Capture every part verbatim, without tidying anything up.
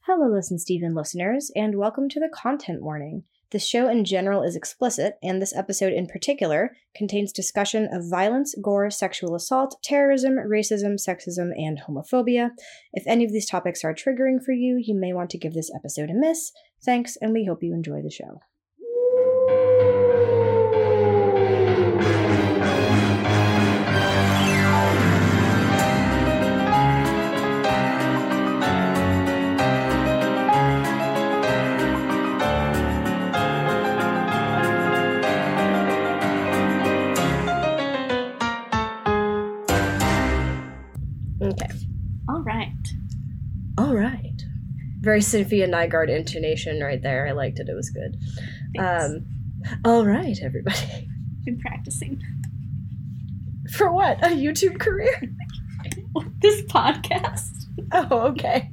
Hello, Listen Steven listeners, and welcome to the content warning. This show in general is explicit, and this episode in particular contains discussion of violence, gore, sexual assault, terrorism, racism, sexism, and homophobia. If any of these topics are triggering for you, you may want to give this episode a miss. Thanks, and we hope you enjoy the show. Okay. All right. All right. Very Cynthia Nygaard intonation right there. I liked it. It was good. Thanks. Um, all right, everybody. Been practicing. For what? A YouTube career? This podcast? Oh, okay.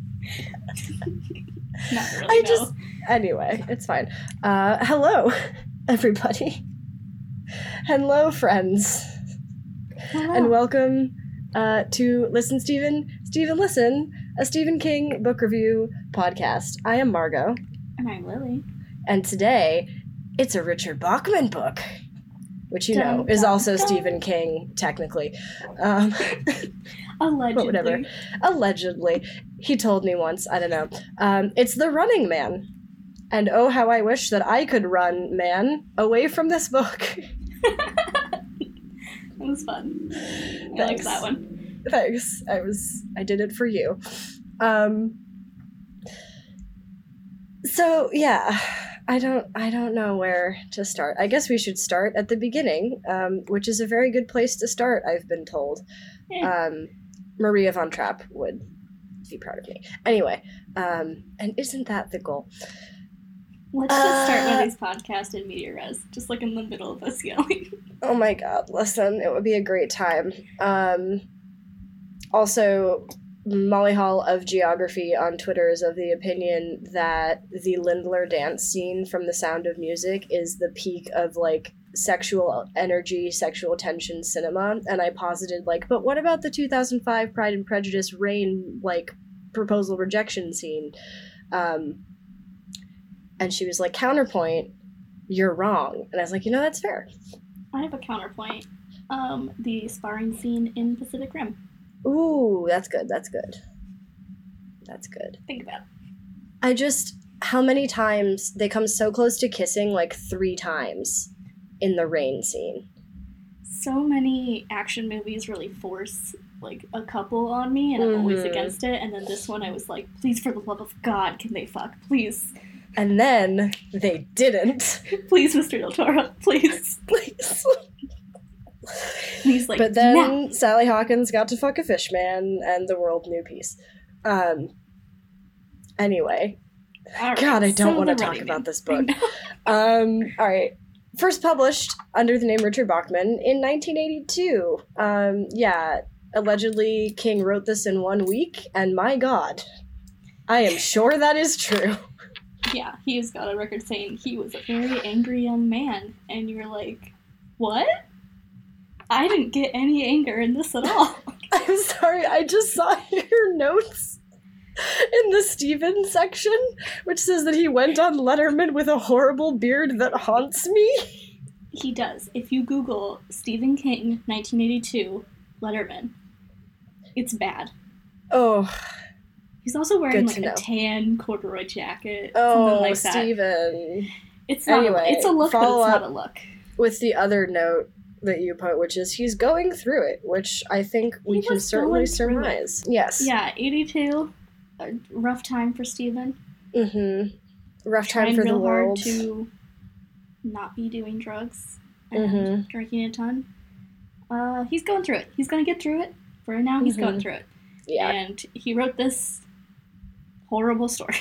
Not really, I no. just... Anyway, it's fine. Uh, hello, everybody. Hello, friends. Hello. And welcome uh, to Listen Steven, Steven Listen, a Stephen King book review podcast. I am Margot. And I'm Lily. And today, it's a Richard Bachman book, which you Dun, know is dun, also dun. Stephen King, technically. Um, Allegedly. but whatever. Allegedly. He told me once, I don't know. Um, it's The Running Man. And oh, how I wish that I could run, man, away from this book. That was fun. I liked Thanks. that one. Thanks. I was, I did it for you. Um, so, yeah. I don't I don't know where to start. I guess we should start at the beginning, um, which is a very good place to start, I've been told. Yeah. Um, Maria von Trapp would be proud of me. Anyway, um, and isn't that the goal? Let's just start uh, one of these podcasts in media res, just like in the middle of us yelling. Oh my god, listen, it would be a great time. Um, also, Molly Hall of Geography on Twitter is of the opinion that the Lindler dance scene from The Sound of Music is the peak of, like, sexual energy, sexual tension cinema, and I posited, like, but what about the two thousand five Pride and Prejudice Rain, like, proposal rejection scene? Um, and she was like, counterpoint, you're wrong. And I was like, you know, that's fair. I have a counterpoint. Um, the sparring scene in Pacific Rim. Ooh, that's good, that's good. That's good. Think about it. I just, how many times, they come so close to kissing, like, three times in the rain scene. So many action movies really force, like, a couple on me, and I'm always Mhm. against it, and then this one I was like, please, for the love of God, can they fuck? Please. And then, they didn't. Please, Mister Del Toro, please. Please. And he's like, But then, nah. Sally Hawkins got to fuck a fish man, and the world knew peace. Um, anyway. All right, God, I don't so want to The talk Running about Man. this book. Um, alright. First published under the name Richard Bachman in nineteen eighty-two. Um, yeah, allegedly King wrote this in one week, and my god, I am sure that is true. Yeah, he's got a record saying he was a very angry young man, and you're like, what? I didn't get any anger in this at all. I'm sorry, I just saw your notes in the Stephen section, which says that he went on Letterman with a horrible beard that haunts me. He does. If you Google Stephen King, nineteen eighty-two, Letterman, it's bad. Oh, He's also wearing Good to like know. a tan corduroy jacket, oh, something like that. Stephen. It's not. Anyway, a, it's a look, but it's follow not up. a look. With the other note that you put, which is he's going through it, which I think we He can was certainly going through it. surmise. Yes. Yeah, eighty-two, a rough time for Stephen. Mm-hmm. Rough time Trying for the real hard world. to not be doing drugs and Mhm. drinking a ton. Uh, he's going through it. He's going to get through it. For now, he's Mhm. going through it. Yeah. And he wrote this horrible story.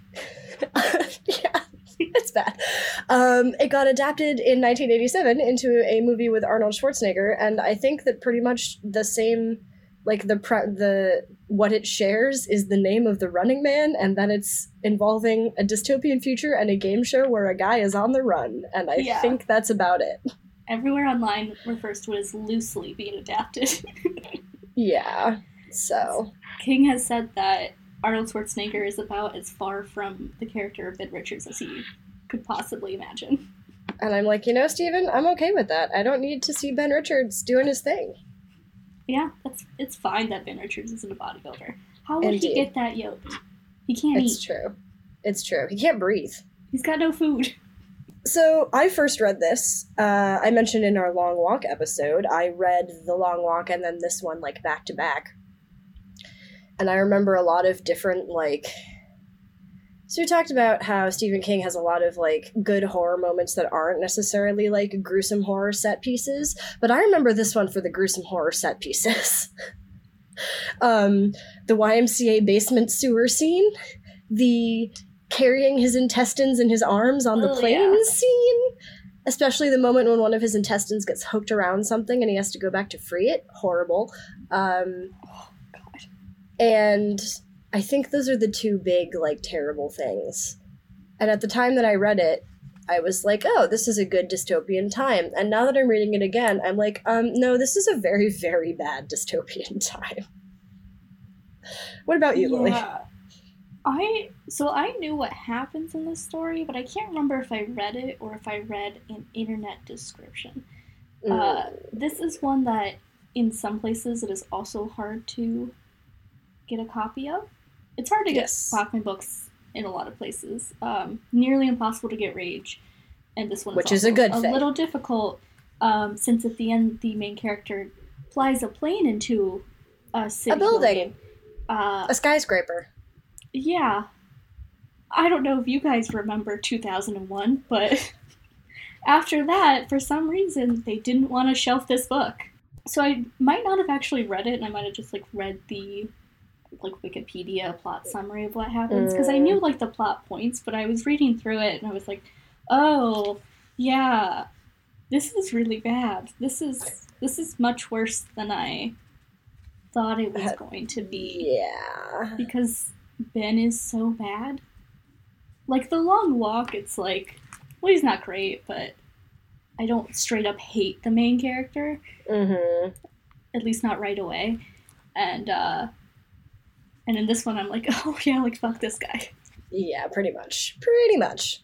Yeah. It's bad. Um, it got adapted in nineteen eighty-seven into a movie with Arnold Schwarzenegger, and I think that pretty much the same, like the pre- the what it shares is the name of the Running Man, and that it's involving a dystopian future and a game show where a guy is on the run, and I Yeah. think that's about it. Everywhere online refers to it as loosely being adapted. Yeah. So. King has said that Arnold Schwarzenegger is about as far from the character of Ben Richards as he could possibly imagine. And I'm like, you know, Steven, I'm okay with that. I don't need to see Ben Richards doing his thing. Yeah, that's it's fine that Ben Richards isn't a bodybuilder. How would Indeed. he get that yoked? He can't It's eat. true. It's true. He can't breathe. He's got no food. So I first read this. Uh, I mentioned in our Long Walk episode, I read The Long Walk and then this one like back to back. And I remember a lot of different like. So we talked about how Stephen King has a lot of like good horror moments that aren't necessarily like gruesome horror set pieces, but I remember this one for the gruesome horror set pieces. um, the Y M C A basement sewer scene, the carrying his intestines in his arms on the Oh, plane yeah. scene, especially the moment when one of his intestines gets hooked around something and he has to go back to free it. Horrible. Um, Oh, God. and I think those are the two big, like, terrible things. And at the time that I read it, I was like, oh, this is a good dystopian time. And now that I'm reading it again, I'm like, um, no, this is a very, very bad dystopian time. What about you, Lily? Yeah. I so I knew what happens in this story, but I can't remember if I read it or if I read an internet description. Mm. Uh, this is one that in some places it is also hard to get a copy of. It's hard to get Yes. Bachman books in a lot of places. Um, nearly impossible to get Rage, and this one Which is a good a thing. little difficult um, since at the end the main character flies a plane into a city A building. Uh, A skyscraper. yeah. I don't know if you guys remember two thousand one, but after that, for some reason, they didn't want to shelf this book. So I might not have actually read it, and I might have just like read the like Wikipedia plot summary of what happens, because I knew like the plot points, but I was reading through it and I was like, oh, yeah, this is really bad. This is this is much worse than I thought it was going to be. Yeah. Because Ben is so bad. Like, The Long Walk, it's like, well, he's not great, but I don't straight up hate the main character. Mm-hmm. At least not right away. And, uh, and in this one, I'm like, oh yeah, like, fuck this guy. Yeah, pretty much. Pretty much.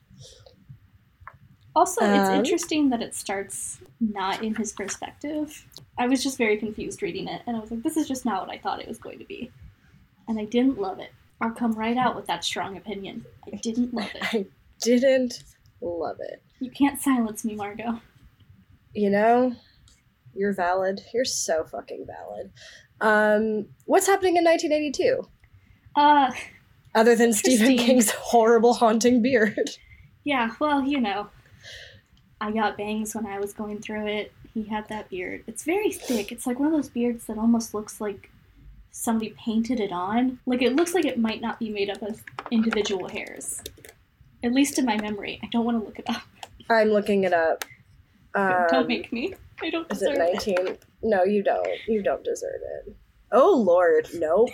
Also, it's Um, interesting that it starts not in his perspective. I was just very confused reading it, and I was like, this is just not what I thought it was going to be. And I didn't love it. I'll come right out with that strong opinion. I didn't love it. I didn't love it. You can't silence me, Margot. You know, you're valid. You're so fucking valid. Um, what's happening in nineteen eighty-two? Uh, Other than Stephen Christine. King's horrible haunting beard. yeah, well, you know. I got bangs when I was going through it. He had that beard. It's very thick. It's like one of those beards that almost looks like somebody painted it on. Like, it looks like it might not be made up of individual hairs. At least in my memory. I don't want to look it up. I'm looking it up. Um, Don't make me. I don't Is deserve it nineteen? No, you don't. You don't deserve it. Oh, Lord. Nope.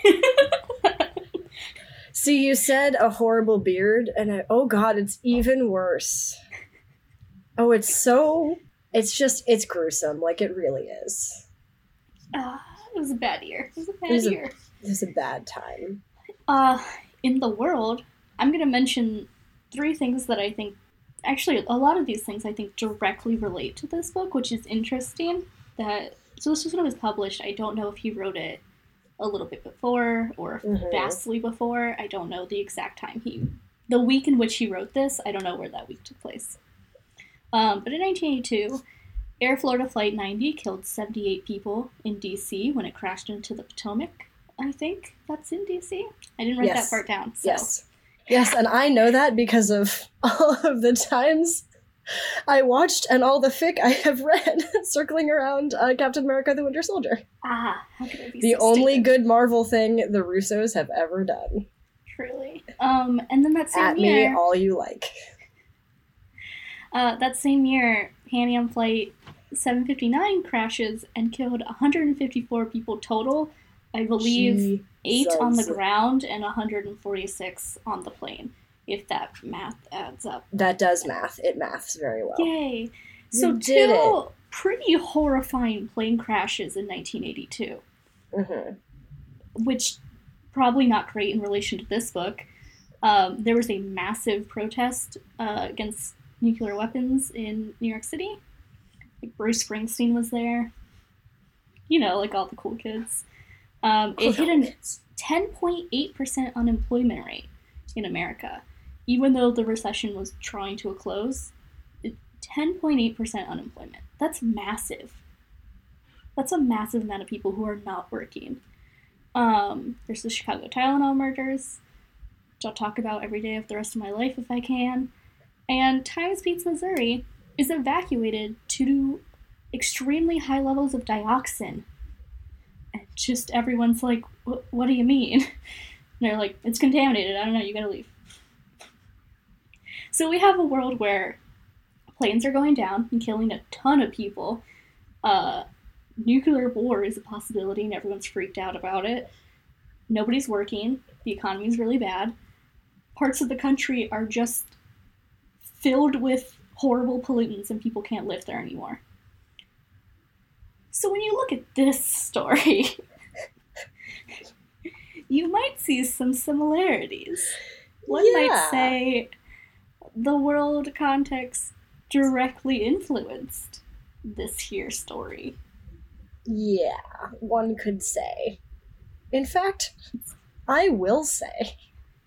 See, you said a horrible beard, and I, oh god, it's even worse. Oh, it's so, it's just, it's gruesome, like it really is. Uh, it was a bad year. It was a bad It was a- year. It's a bad time. Uh, in the world, I'm going to mention three things that I think, actually, a lot of these things I think directly relate to this book, which is interesting. That so this was when it was published. I don't know if he wrote it a little bit before or Mhm. vastly before. I don't know the exact time he, the week in which he wrote this. I don't know where that week took place. Um, but in nineteen eighty-two, Air Florida Flight ninety killed seventy-eight people in D C when it crashed into the Potomac. I think that's in D C. I didn't write Yes. that part down. So. Yes. Yes, and I know that because of all of the times I watched and all the fic I have read circling around uh, Captain America the Winter Soldier. Ah, how could I be The so only stupid? good Marvel thing the Russos have ever done. Truly. Um, and then that same At year, me all you like. uh, that same year, Pan Am Flight seven fifty-nine crashes and killed one hundred fifty-four people total. I believe eight on the Jesus. ground and one hundred forty-six on the plane, if that math adds up. That does math. It maths very well. Yay! So You did two pretty horrifying plane crashes in nineteen eighty-two, hmm which probably not great in relation to this book. Um, there was a massive protest uh, against nuclear weapons in New York City. Like Bruce Springsteen was there. You know, like all the cool kids. Um, it hit a ten point eight percent unemployment rate in America. Even though the recession was drawing to a close, ten point eight percent unemployment. That's massive. That's a massive amount of people who are not working. Um, there's the Chicago Tylenol murders, which I'll talk about every day of the rest of my life if I can. And Times Beach, Missouri is evacuated to extremely high levels of dioxin. And just everyone's like, what do you mean? And they're like, it's contaminated. I don't know, you gotta leave. So we have a world where planes are going down and killing a ton of people. Uh, nuclear war is a possibility and everyone's freaked out about it. Nobody's working. The economy's really bad. Parts of the country are just filled with horrible pollutants and people can't live there anymore. So when you look at this story, you might see some similarities. One yeah. might say the world context directly influenced this here story. Yeah, one could say. In fact, I will say.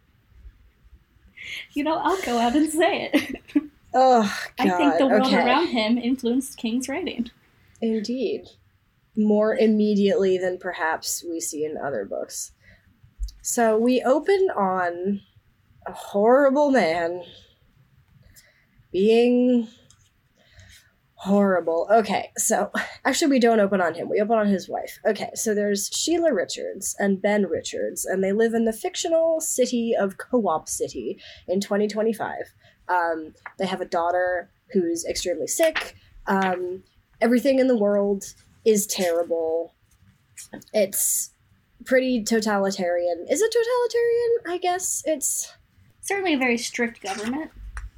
You know, I'll go out and say it. Oh, God. I think the world okay. around him influenced King's writing. Indeed. More immediately than perhaps we see in other books. So we open on a horrible man being horrible. Okay, so actually we don't open on him. We open on his wife. Okay, so there's Sheila Richards and Ben Richards, and they live in the fictional city of Co-op City in twenty twenty-five. Um, they have a daughter who's extremely sick. Um, everything in the world is terrible. It's pretty totalitarian. Is it totalitarian? I guess it's... Certainly a very strict government.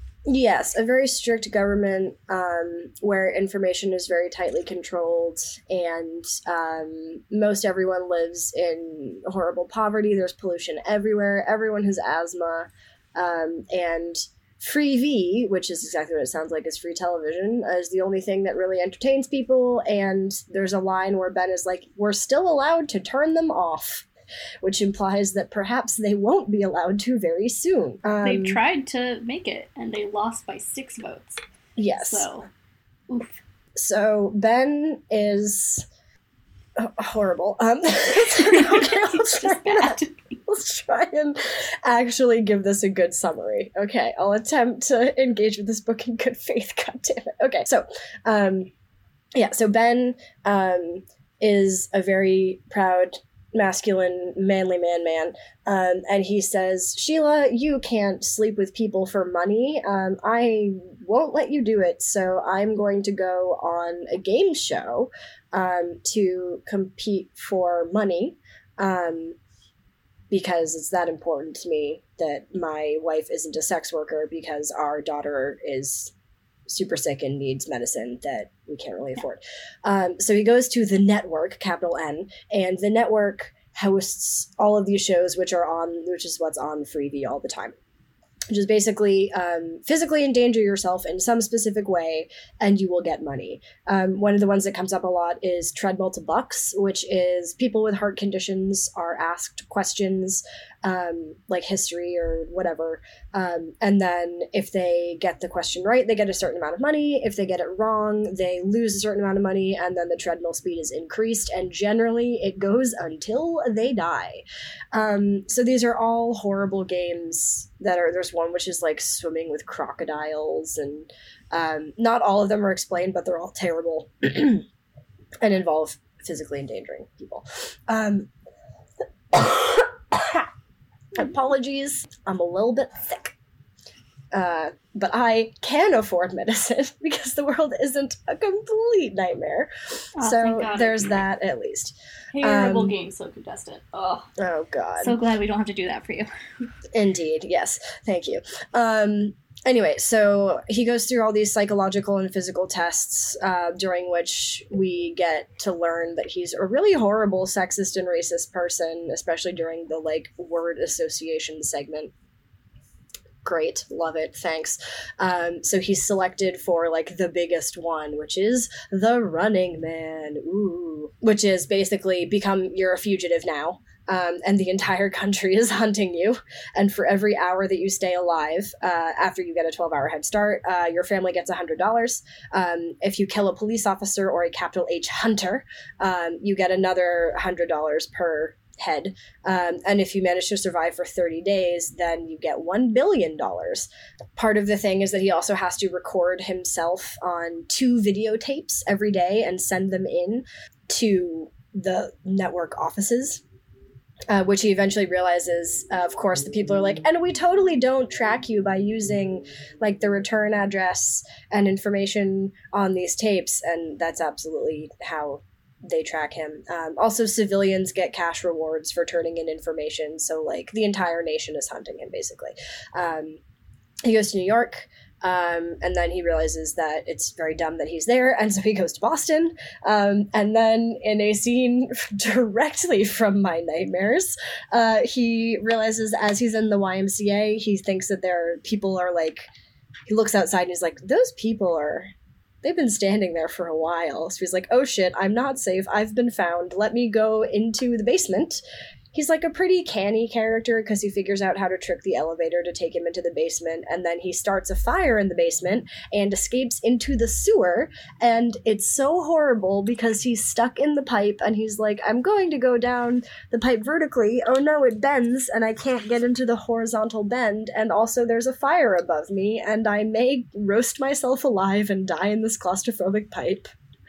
Yes, a very strict government um, where information is very tightly controlled, and um, most everyone lives in horrible poverty. There's pollution everywhere. Everyone has asthma. Um, and Free-V, which is exactly what it sounds like, is free television, is the only thing that really entertains people. And there's a line where Ben is like, we're still allowed to turn them off, which implies that perhaps they won't be allowed to very soon. Um, they tried to make it, and they lost by six votes. Yes. So, oof. So Ben is uh, horrible. Um, okay, let's, try and, let's try and actually give this a good summary. Okay, I'll attempt to engage with this book in good faith. God damn it. Okay, so, um, yeah, so Ben um, is a very proud, masculine, manly man man, um, and he says, Sheila, you can't sleep with people for money. Um, I won't let you do it, so I'm going to go on a game show um, to compete for money, um, because it's that important to me that my wife isn't a sex worker because our daughter is super sick and needs medicine that we can't really afford. Um, so he goes to the network, capital N, and the network hosts all of these shows, which are on, which is what's on Free-V all the time, which is basically um, physically endanger yourself in some specific way and you will get money. Um, one of the ones that comes up a lot is Treadmill to Bucks, which is people with heart conditions are asked questions um, like history or whatever. Um, and then if they get the question right, they get a certain amount of money. If they get it wrong, they lose a certain amount of money, and then the treadmill speed is increased, and generally it goes until they die. Um, so these are all horrible games that are, there's one which is like swimming with crocodiles, and um, not all of them are explained, but they're all terrible and involve physically endangering people. Um, apologies, I'm a little bit thick. Uh, but I can afford medicine because the world isn't a complete nightmare. Oh, so there's that at least. Terrible um, game, so contestant. Oh, oh God. So glad we don't have to do that for you. Indeed, yes. Thank you. Um, Anyway, so he goes through all these psychological and physical tests, uh, during which we get to learn that he's a really horrible sexist and racist person, especially during the, like, word association segment. Great, love it, thanks. Um, so he's selected for, like, the biggest one, which is the Running Man. Ooh. Which is basically become, you're a fugitive now. Um, and the entire country is hunting you. And for every hour that you stay alive, uh, after you get a twelve-hour head start, uh, your family gets one hundred dollars. Um, if you kill a police officer or a capital H hunter, um, you get another one hundred dollars per head. Um, and if you manage to survive for thirty days, then you get one billion dollars. Part of the thing is that he also has to record himself on two videotapes every day and send them in to the network offices. Uh, which he eventually realizes, uh, of course, the people are like, and we totally don't track you by using, like, the return address and information on these tapes. And that's absolutely how they track him. Um, also, civilians get cash rewards for turning in information. So, like, the entire nation is hunting him, basically. Um, he goes to New York. Um, and then he realizes that it's very dumb that he's there, and so he goes to Boston. Um, and then in a scene directly from my nightmares, uh, he realizes as he's in the Y M C A, he thinks that there are people are like, he looks outside and he's like, those people are, they've been standing there for a while. So he's like, oh shit, I'm not safe. I've been found. Let me go into the basement. He's like a pretty canny character because he figures out how to trick the elevator to take him into the basement, and then he starts a fire in the basement and escapes into the sewer, and it's so horrible because he's stuck in the pipe and he's like, I'm going to go down the pipe vertically. Oh no, it bends and I can't get into the horizontal bend, and also there's a fire above me and I may roast myself alive and die in this claustrophobic pipe.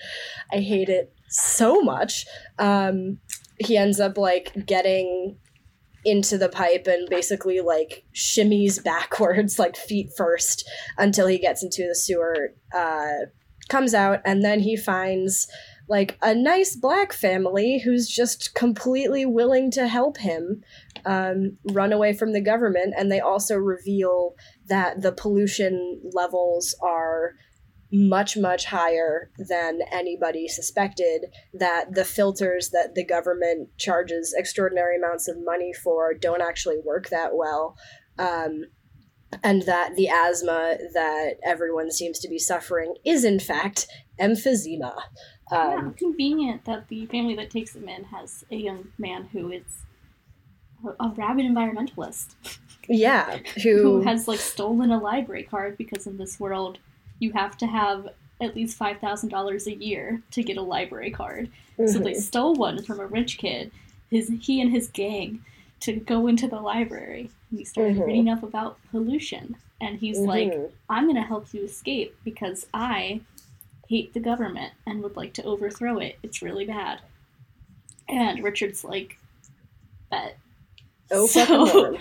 I hate it so much. Um... He ends up, like, getting into the pipe and basically, like, shimmies backwards, like, feet first, until he gets into the sewer, uh, comes out, and then he finds, like, a nice black family who's just completely willing to help him um, run away from the government, and they also reveal that the pollution levels are much, much higher than anybody suspected, that the filters that the government charges extraordinary amounts of money for don't actually work that well, um, and that the asthma that everyone seems to be suffering is, in fact, emphysema. Um, yeah, convenient that the family that takes him in has a young man who is a, a rabid environmentalist. Yeah, who... who has, like, stolen a library card, because in this world you have to have at least five thousand dollars a year to get a library card. Mm-hmm. So they stole one from a rich kid, his he and his gang, to go into the library. And he started mm-hmm. reading up about pollution. And he's mm-hmm. like, I'm going to help you escape because I hate the government and would like to overthrow it. It's really bad. And Richard's like, bet. Oh, so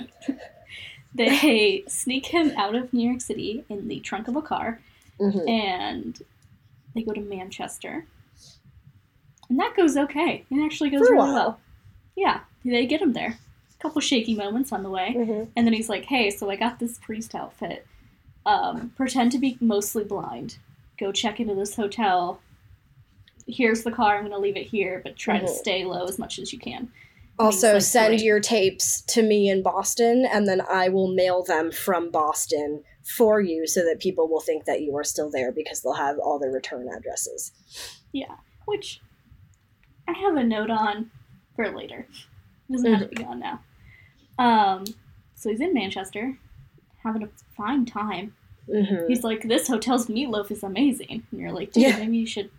they sneak him out of New York City in the trunk of a car. Mm-hmm. And they go to Manchester. And that goes okay. It actually goes For really well. Yeah, they get him there. A couple shaky moments on the way. Mm-hmm. And then he's like, hey, so I got this priest outfit. Um, pretend to be mostly blind. Go check into this hotel. Here's the car. I'm going to leave it here, but try mm-hmm. to stay low as much as you can. Also, like, send great. your tapes to me in Boston, and then I will mail them from Boston for you so that people will think that you are still there because they'll have all their return addresses. Yeah, which I have a note on for later. It doesn't mm-hmm. have to be on now. Um, so he's in Manchester, having a fine time. Mm-hmm. He's like, this hotel's meatloaf is amazing. And you're like, dude, yeah. maybe you should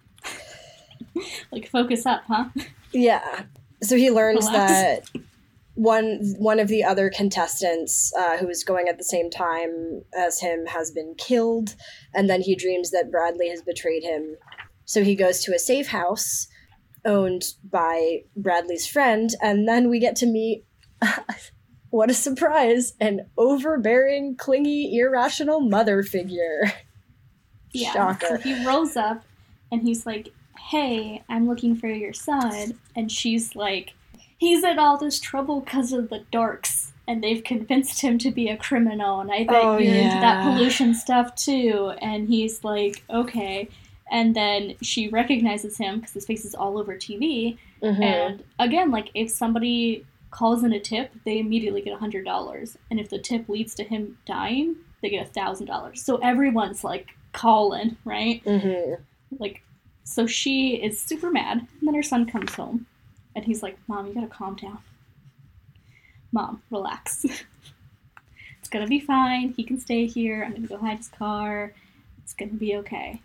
like focus up, huh? Yeah. So he learns Relax. that one one of the other contestants uh, who is going at the same time as him has been killed, and then he dreams that Bradley has betrayed him. So he goes to a safe house owned by Bradley's friend, and then we get to meet, what a surprise, an overbearing, clingy, irrational mother figure. Yeah, Shocker. So he rolls up, and he's like, hey, I'm looking for your son. And she's like, he's in all this trouble because of the dorks. and they've convinced him to be a criminal, and I bet Oh, you're into that yeah. pollution stuff too. And he's like, okay. And then she recognizes him because his face is all over T V. Mhm. And again, like, if somebody calls in a tip, they immediately get one hundred dollars. And if the tip leads to him dying, they get one thousand dollars. So everyone's, like, calling, right? Mhm. Like, so she is super mad. And then her son comes home. And he's like, Mom, you gotta calm down. Mom, relax. It's gonna be fine. He can stay here. I'm gonna go hide his car. It's gonna be okay.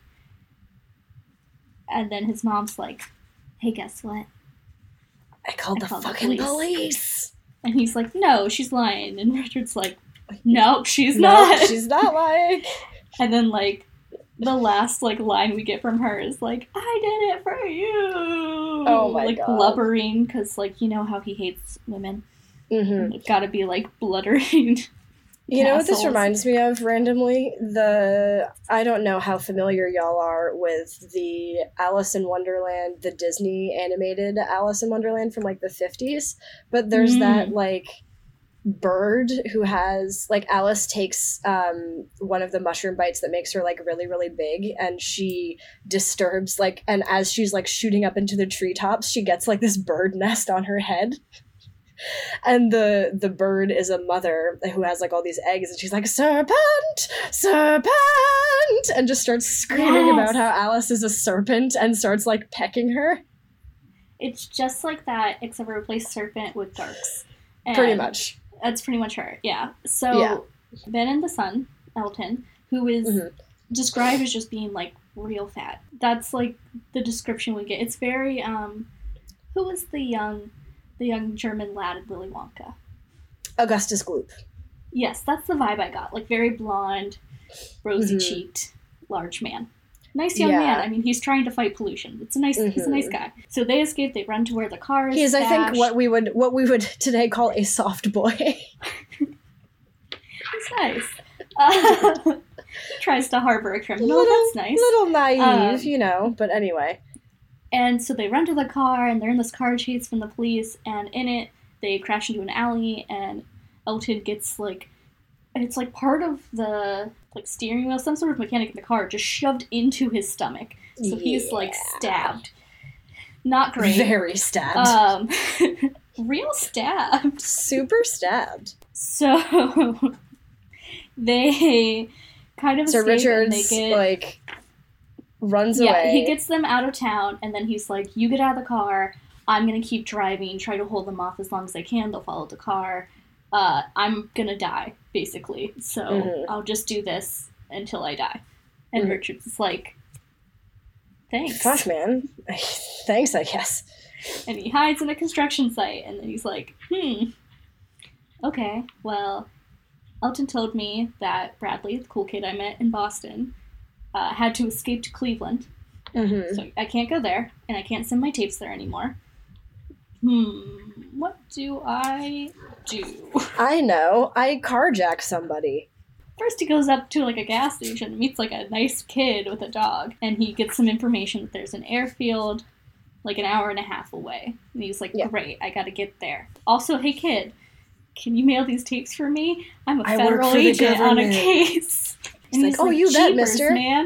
And then his mom's like, hey, guess what? I called I the called the fucking police. police. And he's like, no, she's lying. And Richard's like, nope, she's No, not. she's not lying. And then, like, the last, like, line we get from her is like, I did it for you. Oh my like, God. blubbering, because, like, you know how he hates women. Mhm. It's gotta be, like, bluttering. You know what this Assholes. reminds me of randomly? The I don't know how familiar y'all are with the Alice in Wonderland, the Disney animated Alice in Wonderland from like the fifties, but there's Mm. that like bird who has like Alice takes um one of the mushroom bites that makes her like really really big, and she disturbs like, and as she's like shooting up into the treetops, she gets like this bird nest on her head. And the the bird is a mother who has like all these eggs, and she's like, serpent, serpent, and just starts screaming Yes. about how Alice is a serpent and starts like pecking her. It's just like that, except we replace serpent with darks. And Pretty much. That's pretty much her, yeah. So, Yeah. Ben and the son, Elton, who is Mhm. described as just being, like, real fat. That's, like, the description we get. It's very, um, who was the young, the young German lad in Willy Wonka? Augustus Gloop. Yes, that's the vibe I got. Like, very blonde, rosy-cheeked, large man. Nice young Yeah. man. I mean, he's trying to fight pollution. It's a nice, he's a nice Mhm. guy. So they escape. They run to where the car is. He's, I think, stashed. what we would what we would today call a soft boy. He's nice. Uh, tries to harbor a criminal. little, That's nice. little naive, Um, you know. But anyway, And so they run to the car, and they're in this car chase from the police. And in it, they crash into an alley, and Elton gets like, it's like part of the like steering wheel, some sort of mechanic in the car, just shoved into his stomach. So he's like Yeah. stabbed. Not great. very stabbed, Um, real stabbed. super stabbed. So they kind of So escape, and Richards they get like runs yeah, away. he gets them out of town, and then he's like, you get out of the car, I'm gonna keep driving, try to hold them off as long as I can, they'll follow the car. Uh, I'm gonna die, basically, so Mhm. I'll just do this until I die. And Mhm. Richards is like, thanks. Fuck, man. Thanks, I guess. And he hides in a construction site, and then he's like, hmm, okay, well, Elton told me that Bradley, the cool kid I met in Boston, uh, had to escape to Cleveland. Mm-hmm. So I can't go there, and I can't send my tapes there anymore. Hmm, what do I do? I know. I carjack somebody. First he goes up to like a gas station and meets like a nice kid with a dog, and he gets some information that there's an airfield like an hour and a half away. And he's like, Yeah. great, I gotta get there. Also, hey kid, can you mail these tapes for me? I'm a I work federal for the agent on a government." case. He's like, "Oh, you bet, "Jeepers, mister." man.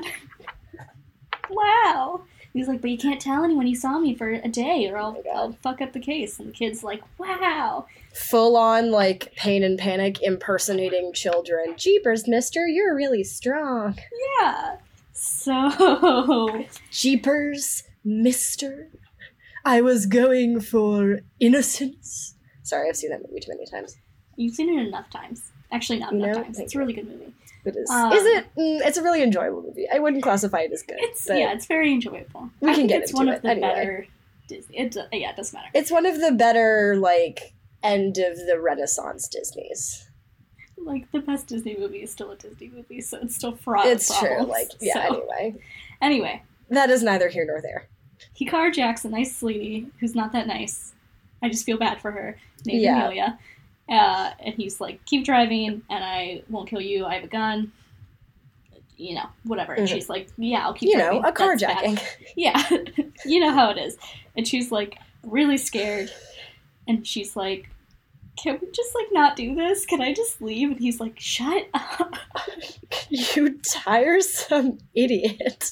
Wow. He's like, but you can't tell anyone you saw me for a day or I'll, Oh my God. I'll fuck up the case. And the kid's like, wow. Full on, like, pain and panic impersonating children. Jeepers, mister, you're really strong. Yeah. So, Jeepers, mister. I was going for innocence. Sorry, I've seen that movie too many times. you've seen it enough times. Actually, not You enough know, times. thank It's a really good movie. It is. Um, is it? Mm, it's a really enjoyable movie. I wouldn't classify it as good. It's but yeah, it's very enjoyable. We I can think get it's into one it of the anyway. better Disney. It, yeah, it doesn't matter. It's one of the better, like, end of the Renaissance Disneys. Like the best Disney movie is still a Disney movie, so it's still fraught. It's with true. problems. Like, yeah. So, Anyway, anyway, that is neither here nor there. he carjacks a nice lady who's not that nice. I just feel bad for her, named Yeah. Amelia. Uh, and he's like, keep driving, and I won't kill you. I have a gun. You know, whatever. And Mhm. she's like, yeah, I'll keep You driving. know, a That's bad." carjacking. Yeah, you know how it is. And she's like really scared, and she's like, can we just, like, not do this? Can I just leave? And he's like, shut up. You tiresome idiot.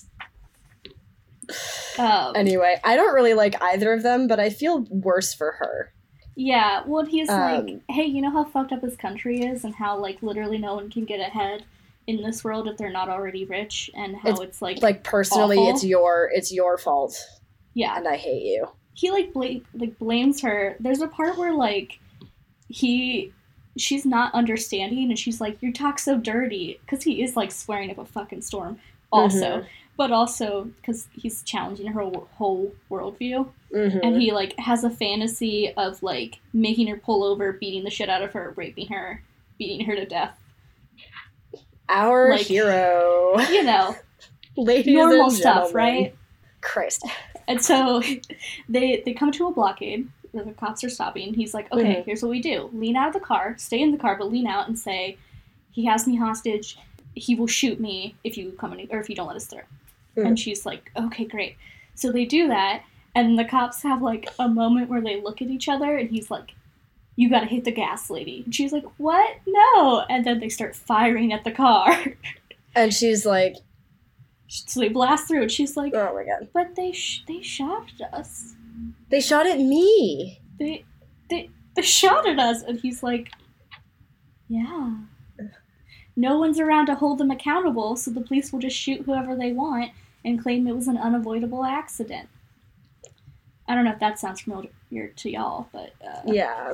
Um, anyway, I don't really like either of them, but I feel worse for her. Yeah, well, he's Um, like, hey, you know how fucked up this country is and how, like, literally no one can get ahead in this world if they're not already rich, and how it's, it's like, like, personally, awful? it's your it's your fault. Yeah. And I hate you. He, like, bla- like blames her. There's a part where, like, he... she's not understanding, and she's like, you talk so dirty, because he is, like, swearing up a fucking storm, also. Mm-hmm. But also, because he's challenging her whole worldview. Mm-hmm. And he, like, has a fantasy of, like, making her pull over, beating the shit out of her, raping her, beating her to death. Our like, hero. You know. Ladies normal and stuff, right? Christ. And so, they, they come to a blockade. The cops are stopping. He's like, okay, mm-hmm. here's what we do. Lean out of the car. Stay in the car, but lean out and say, he has me hostage. He will shoot me if you come in, or if you don't let us through. Mm-hmm. And she's like, okay, great. So they do that, and the cops have, like, a moment where they look at each other, and he's like, you gotta hit the gas, lady. And she's like, what? No! And then they start firing at the car. And she's like... So they blast through, and she's like, oh my god. But they sh- they shot at us. They shot at me! They, they, they shot at us! And he's like, yeah. No one's around to hold them accountable, so the police will just shoot whoever they want and claim it was an unavoidable accident. I don't know if that sounds familiar to y'all, but... Uh, yeah.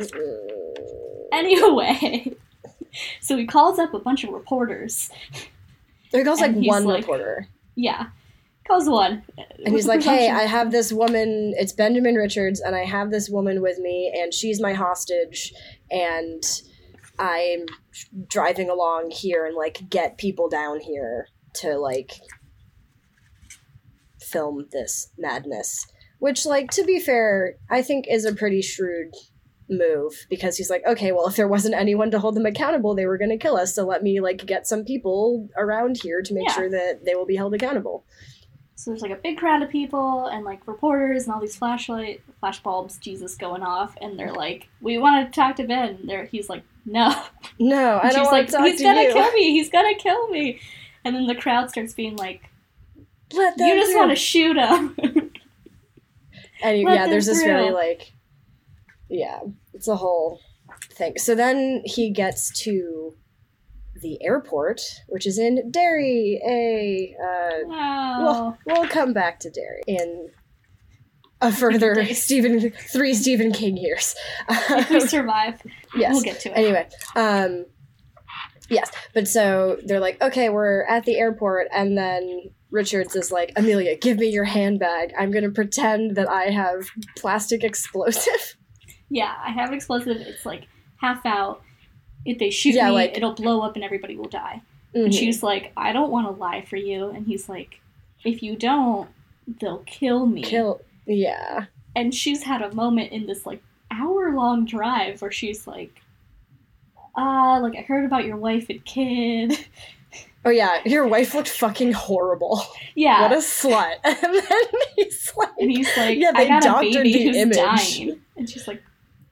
Anyway, so he calls up a bunch of reporters. He calls, like, one like, reporter. Yeah. Calls one. And he's like, hey, I have this woman, it's Benjamin Richards, and I have this woman with me, and she's my hostage, and I'm driving along here and, like, get people down here to, like, film this madness. Which, like, to be fair, I think is a pretty shrewd move, because he's like, okay, well, if there wasn't anyone to hold them accountable, they were going to kill us, so let me, like, get some people around here to make yeah. sure that they will be held accountable. So there's, like, a big crowd of people, and, like, reporters, and all these flashlight, flash bulbs, Jesus, going off, and they're like, we want to talk to Ben. And they're, he's like, no. No, I don't want like, to talk to you. He's gonna kill me, he's gonna kill me. And then the crowd starts being like, let them you just through. want to shoot him. And yeah, there's this through. very, like, yeah, it's a whole thing. So then he gets to the airport, which is in Derry. A uh, wow. we'll, we'll come back to Derry in a further Stephen three Stephen King years. If we survive, yes. We'll get to it. Anyway, um, yes, but so they're like, okay, we're at the airport, and then Richards is like, Amelia, give me your handbag. I'm going to pretend that I have plastic explosive. Yeah, I have explosive. It's, like, half out. If they shoot yeah, me, like, it'll blow up and everybody will die. Mm-hmm. And she's like, I don't want to lie for you. And he's like, if you don't, they'll kill me. Kill, yeah. And she's had a moment in this, like, hour-long drive where she's like, uh, like, I heard about your wife and kid. Oh, yeah, your wife looked fucking horrible. Yeah. What a slut. And then he's like... And he's like, yeah, they I got a doctored baby the who's image. dying. And she's like,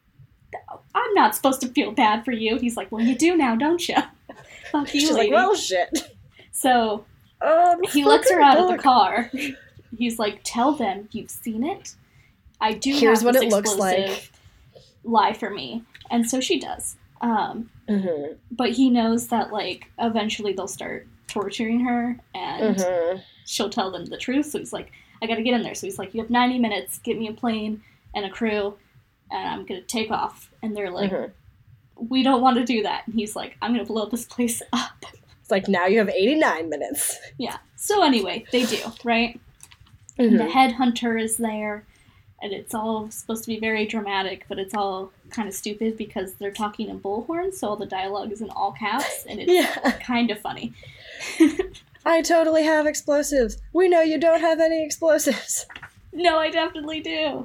I'm not supposed to feel bad for you. He's like, well, you do now, don't you? Fuck you, She's lady. like, well, shit. So, um, he lets her out book. of the car. He's like, tell them you've seen it. I do Here's have what this it looks like. explosive. Lie for me. And so she does. Um, mm-hmm. But he knows that, like, eventually they'll start torturing her, and mm-hmm. she'll tell them the truth. So he's like, I gotta get in there. So he's like, you have ninety minutes, get me a plane and a crew, and I'm gonna take off. And they're like, mm-hmm. we don't want to do that. And he's like, I'm gonna blow this place up. It's like, now you have eighty-nine minutes. Yeah. So anyway, they do, right? Mm-hmm. The headhunter is there, and it's all supposed to be very dramatic, but it's all kind of stupid because they're talking in bullhorn, so all the dialogue is in all caps, and it's yeah. kind of funny. I totally have explosives. We know you don't have any explosives. No, I definitely do.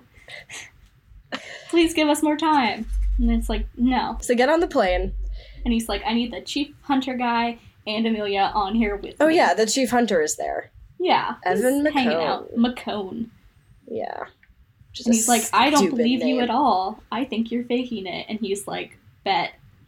Please give us more time. And it's like, no. So get on the plane. And he's like, I need the chief hunter guy and Amelia on here with oh, me. Oh yeah, the chief hunter is there. Yeah. Evan McCone. Hanging out. McCone. Yeah. And he's like, I don't believe name. you at all. I think you're faking it. And he's like, Bet.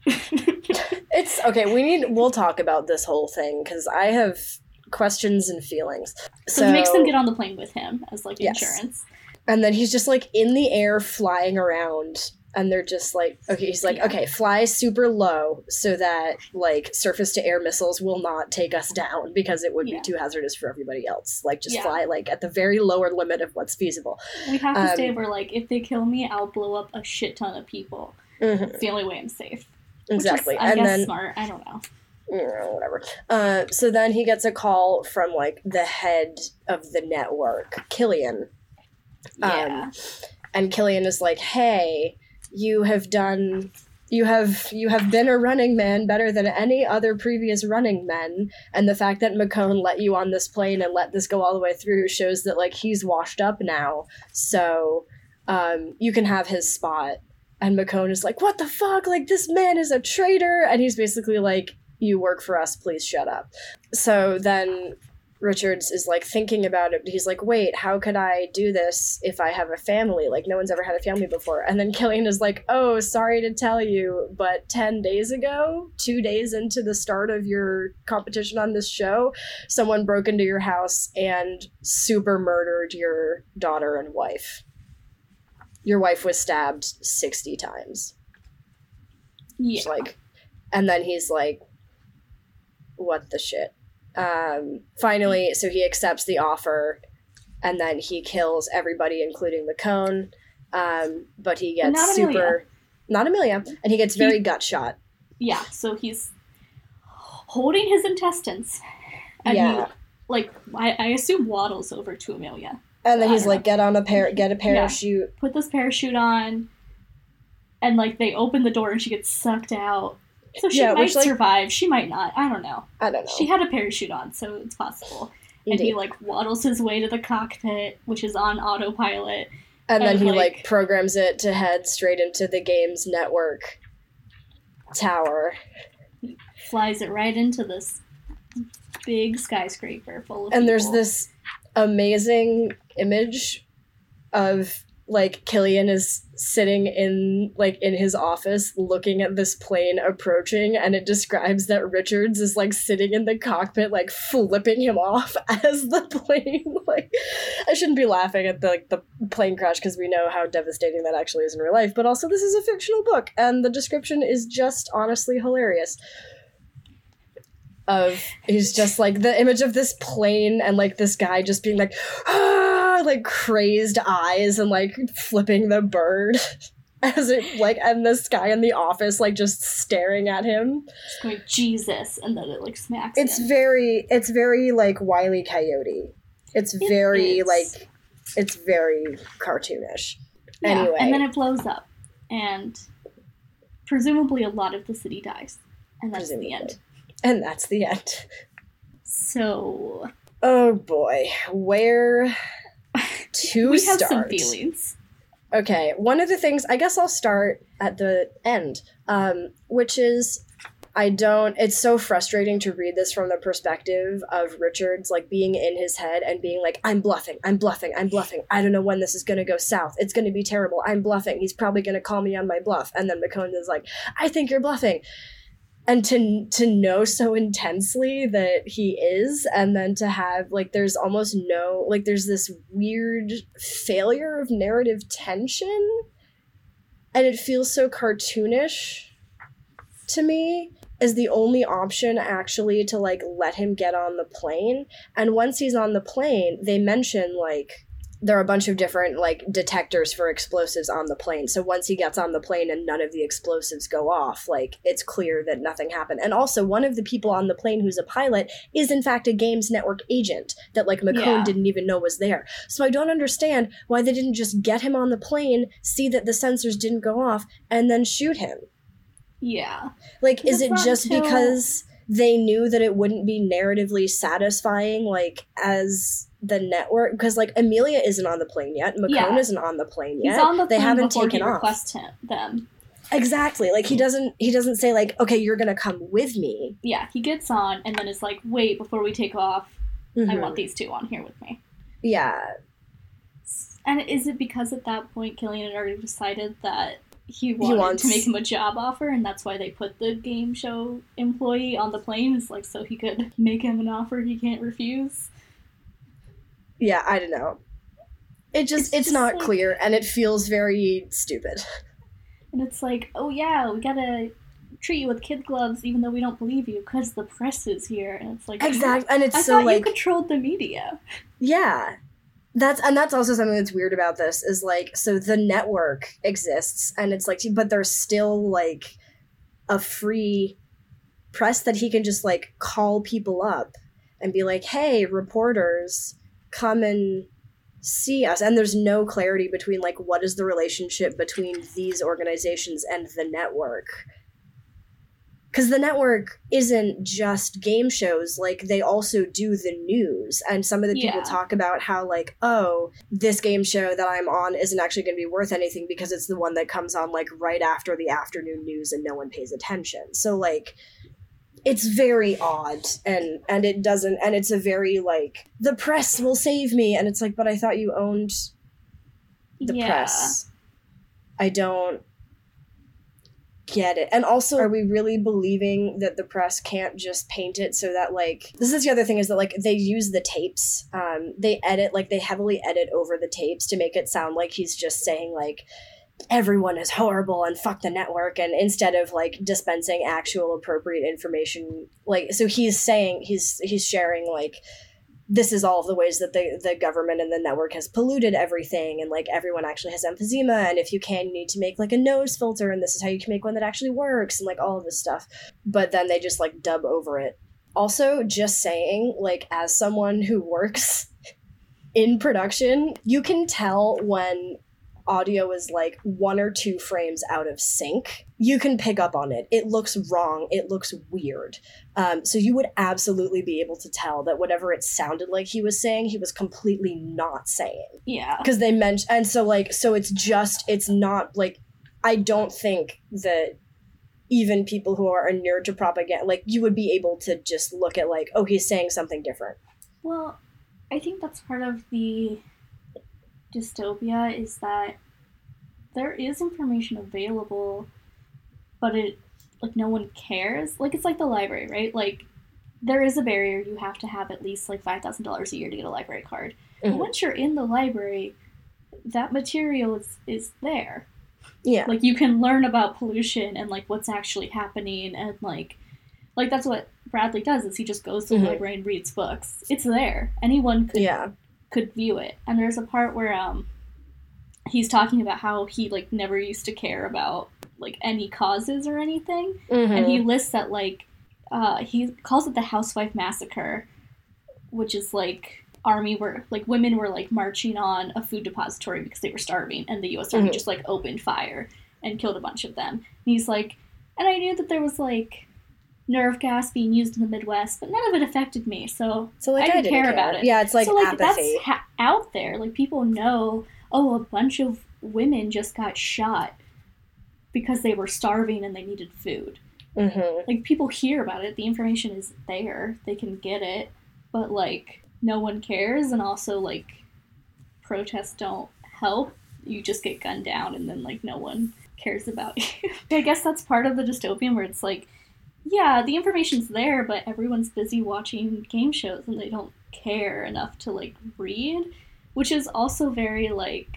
It's okay. We need. We'll talk about this whole thing because I have questions and feelings. So, So he makes them get on the plane with him as like Yes. insurance. And then he's just like in the air flying around, and they're just like, okay, he's like, Yeah. okay, fly super low so that like surface to air missiles will not take us down because it would Yeah. be too hazardous for everybody else. Like just Yeah. fly like at the very lower limit of what's feasible. We have to Um, stay where, like, if they kill me, I'll blow up a shit ton of people. Mhm. It's the only way I'm safe. Exactly. Which is, I and guess, then smart. I don't know. you know, whatever. Uh, so then he gets a call from like the head of the network, Killian. Yeah. Um, and Killian is like, "Hey, you have done, you have, you have been a running man better than any other previous running men. And the fact that McCone let you on this plane and let this go all the way through shows that like he's washed up now. So, um, you can have his spot." And McCone is like, "What the fuck? Like this man is a traitor." And he's basically like, "You work for us, please shut up." So then Richards is like thinking about it. He's like, "Wait, how could I do this if I have a family? Like no one's ever had a family before." And then Killian is like, "Oh, sorry to tell you, but ten days ago, two days into the start of your competition on this show, someone broke into your house and super murdered your daughter and wife. Your wife was stabbed sixty times." Yeah. It's like, and then he's like, "What the shit?" Um, finally, so he accepts the offer, and then he kills everybody, including McCone. Um, but he gets Not super, Amelia. not Amelia, and he gets very He- gut shot. Yeah, so he's holding his intestines. And Yeah. he, like, I, I assume waddles over to Amelia. And then I he's don't like, "Get on a par, get a parachute." Put this parachute on, and, like, they open the door and she gets sucked out. So she Yeah, might which, like- survive. She might not. I don't know. I don't know. She had a parachute on, so it's possible. And Indeed. he, like, waddles his way to the cockpit, which is on autopilot. And then and, he like- like programs it to head straight into the game's network tower. Flies it right into this big skyscraper full of And there's people. this amazing image of like Killian is sitting in like in his office looking at this plane approaching, and it describes that Richards is like sitting in the cockpit like flipping him off as the plane like I shouldn't be laughing at the like the plane crash because we know how devastating that actually is in real life, but also this is a fictional book and the description is just honestly hilarious. Of he's just like the image of this plane and like this guy just being like ah, like crazed eyes and like flipping the bird as it like and this guy in the office like just staring at him. Just going, Jesus, and then it, like, smacks It's him. very it's very like Wile E. Coyote. It's It very is. like it's very cartoonish. Yeah, Anyway. and then it blows up, and presumably a lot of the city dies, and that's Presumably. the end. And that's the end. So Oh boy, where to we have start? some feelings. Okay, one of the things, I guess I'll start at the end, um, which is, I don't, it's so frustrating to read this from the perspective of Richards, like, being in his head and being like, I'm bluffing, I'm bluffing, I'm bluffing, I don't know when this is gonna go south, it's gonna be terrible, I'm bluffing, he's probably gonna call me on my bluff, and then McCone is like, I think you're bluffing. And to to know so intensely that he is, and then to have, like, there's almost no, like, there's this weird failure of narrative tension, and it feels so cartoonish to me as the only option actually to, like, let him get on the plane. And once he's on the plane, they mention, like, there are a bunch of different, like, detectors for explosives on the plane. So once he gets on the plane and none of the explosives go off, like, it's clear that nothing happened. And also, one of the people on the plane who's a pilot is, in fact, a Games Network agent that, like, McCone Yeah. didn't even know was there. So I don't understand why they didn't just get him on the plane, see that the sensors didn't go off, and then shoot him. Yeah. Like, is It's it not just until- because they knew that it wouldn't be narratively satisfying, like, as the network? Because, like, Amelia isn't on the plane yet. McCone Yeah. isn't on the plane He's yet. on the they plane haven't before taken he off. requests him, them. Exactly. Like, he doesn't. He doesn't say, like, okay, you're gonna come with me. Yeah, he gets on and then is like, wait, before we take off, I Mhm. want these two on here with me. Yeah. And is it because at that point Killian had already decided that he wanted he wants... to make him a job offer, and that's why they put the game show employee on the plane, is like so he could make him an offer he can't refuse. Yeah, I don't know. It just, it's, it's just not like, clear, and it feels very stupid. And it's like, oh yeah, we gotta treat you with kid gloves even though we don't believe you because the press is here. And it's like, exactly, and it's I so thought like... you controlled the media. Yeah. That's, and that's also something that's weird about this, is like, so the network exists, and it's like, but there's still like a free press that he can just like call people up and be like, hey, reporters, come and see us. And there's no clarity between like what is the relationship between these organizations and the network, because the network isn't just game shows. Like, they also do the news, and some of the people yeah. talk about how like, oh, this game show that I'm on isn't actually going to be worth anything because it's the one that comes on like right after the afternoon news and no one pays attention. So like, it's very odd, and and it doesn't, and it's a very like, the press will save me, and it's like, but I thought you owned the yeah. press. I don't get it. And also, are we really believing that the press can't just paint it so that like, this is the other thing, is that like they use the tapes, um they edit, like they heavily edit over the tapes to make it sound like he's just saying like, everyone is horrible and fuck the network, and instead of like dispensing actual appropriate information, like, so he's saying, he's he's sharing like, this is all of the ways that the, the government and the network has polluted everything, and like everyone actually has emphysema, and if you can, you need to make like a nose filter, and this is how you can make one that actually works, and like all of this stuff. But then they just like dub over it. Also, just saying, like, as someone who works in production, you can tell when audio is like one or two frames out of sync. You can pick up on it. It looks wrong. It looks weird. Um, so you would absolutely be able to tell that whatever it sounded like he was saying, he was completely not saying. Yeah. Because they mentioned, and so like, so it's just, it's not like, I don't think that even people who are inured to propaganda, like, you would be able to just look at like, oh, he's saying something different. Well, I think that's part of the dystopia, is that there is information available, but it, like, no one cares. Like, it's like the library, right? Like, there is a barrier. You have to have at least like five thousand dollars a year to get a library card. Mm-hmm. But once you're in the library, that material is, is there. Yeah. Like, you can learn about pollution and like what's actually happening, and like like that's what Bradley does, is he just goes to the mm-hmm. library and reads books. It's there. Anyone could yeah. could view it. And there's a part where um he's talking about how he like never used to care about like any causes or anything. Mm-hmm. And he lists that like uh he calls it the Housewife Massacre, which is like army were like women were like marching on a food depository because they were starving, and the U S Army mm-hmm. just like opened fire and killed a bunch of them. And he's like, and I knew that there was like nerve gas being used in the Midwest, but none of it affected me, so, so like, I, didn't I didn't care, care about it. Yeah, it's like, so, like apathy. That's ha- out there. Like, people know, oh, a bunch of women just got shot because they were starving and they needed food. Mm-hmm. Like, people hear about it. The information is there. They can get it. But, like, no one cares. And also, like, protests don't help. You just get gunned down, and then, like, no one cares about you. I guess that's part of the dystopian, where it's like, yeah, the information's there, but everyone's busy watching game shows and they don't care enough to, like, read, which is also very, like,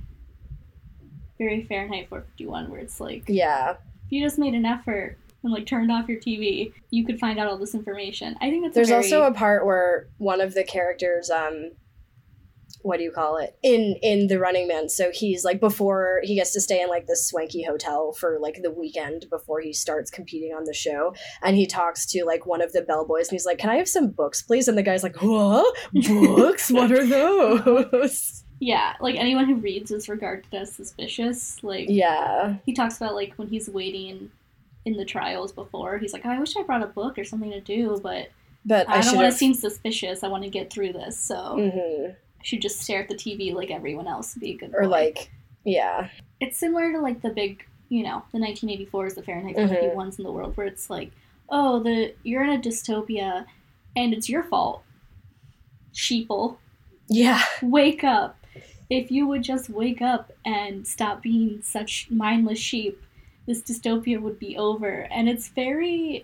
very Fahrenheit four fifty-one, where it's like, yeah, if you just made an effort and, like, turned off your T V, you could find out all this information. I think that's There's a very... also a part where one of the characters, um, what do you call it? In in The Running Man, so he's, like, before he gets to stay in, like, this swanky hotel for, like, the weekend before he starts competing on the show, and he talks to, like, one of the bellboys, and he's like, can I have some books, please? And the guy's like, what? Books? What are those? Yeah, like, anyone who reads is regarded as suspicious. Like, yeah. He talks about, like, when he's waiting in the trials before, he's like, oh, I wish I brought a book or something to do, but, but I, I don't want to seem suspicious. I want to get through this, so... Mm-hmm. I should just stare at the T V like everyone else and be a good boy. Or, like, yeah. It's similar to, like, the big, you know, the nineteen eighty-fours, the Fahrenheit four fifty-ones mm-hmm. in the world, where it's like, oh, the you're in a dystopia, and it's your fault. Sheeple. Yeah. Wake up. if you would just wake up and stop being such mindless sheep, this dystopia would be over. And it's very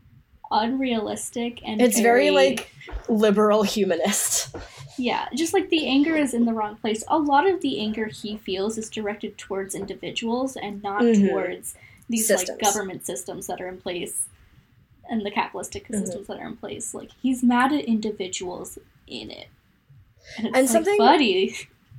unrealistic and it's very, very like, liberal humanist. Yeah, just like the anger is in the wrong place. A lot of the anger he feels is directed towards individuals and not mm-hmm. towards these systems. Like government systems that are in place and the capitalistic mm-hmm. systems that are in place. Like, he's mad at individuals in it. And it's and like, something, buddy,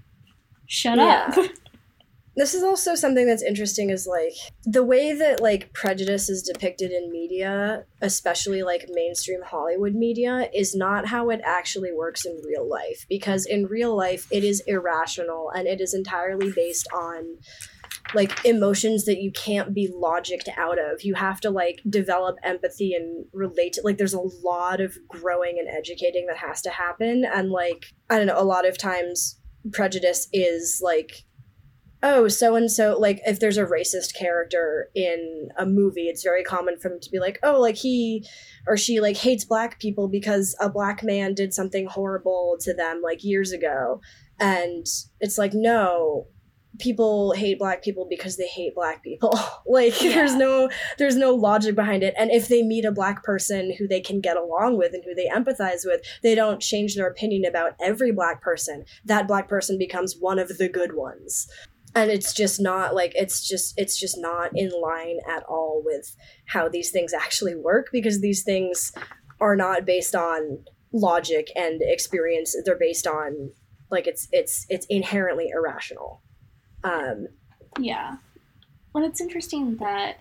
shut yeah. up. This is also something that's interesting is, like, the way that, like, prejudice is depicted in media, especially, like, mainstream Hollywood media, is not how it actually works in real life. Because in real life, it is irrational, and it is entirely based on, like, emotions that you can't be logicked out of. You have to, like, develop empathy and relate to, like, there's a lot of growing and educating that has to happen. And, like, I don't know, a lot of times prejudice is, like, oh, so-and-so, like, if there's a racist character in a movie, it's very common for them to be like, oh, like, he or she, like, hates black people because a black man did something horrible to them, like, years ago. And it's like, no, people hate black people because they hate black people. Like, yeah. there's no there's no logic behind it. And if they meet a black person who they can get along with and who they empathize with, they don't change their opinion about every black person. That black person becomes one of the good ones. And it's just not, like, it's just, it's just not in line at all with how these things actually work, because these things are not based on logic and experience. They're based on, like, it's, it's, it's inherently irrational. Um, yeah. Well, it's interesting that,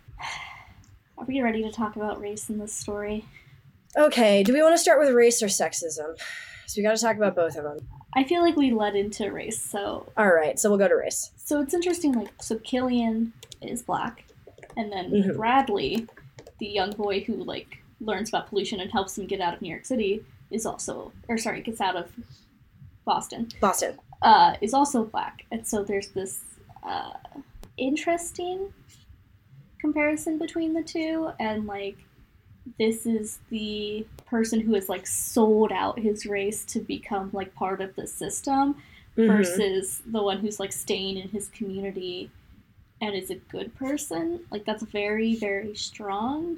are we ready to talk about race in this story? Okay. Do we want to start with race or sexism? So we got to talk about both of them. I feel like we led into race, so... Alright, so we'll go to race. So it's interesting, like, so Killian is black, and then mm-hmm. Bradley, the young boy who, like, learns about pollution and helps him get out of New York City, is also... Or, sorry, gets out of Boston. Boston. Uh, is also black. And so there's this uh, interesting comparison between the two, and, like, this is the person who has, like, sold out his race to become, like, part of the system mm-hmm. versus the one who's, like, staying in his community and is a good person. Like, that's very, very strong.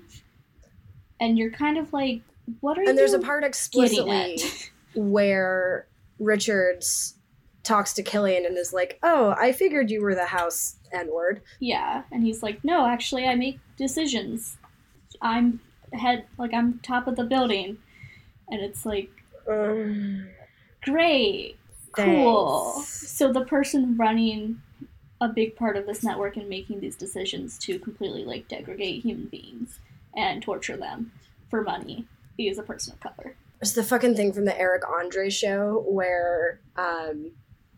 And you're kind of like, what are you And there's a part explicitly where Richards talks to Killian and is like, oh, I figured you were the house N-word. Yeah, and he's like, no, actually, I make decisions. I'm... head like I'm top of the building, and it's like um, great cool thanks. So the person running a big part of this network and making these decisions to completely, like, degrade human beings and torture them for money is a person of color. It's the fucking thing from the Eric Andre show where um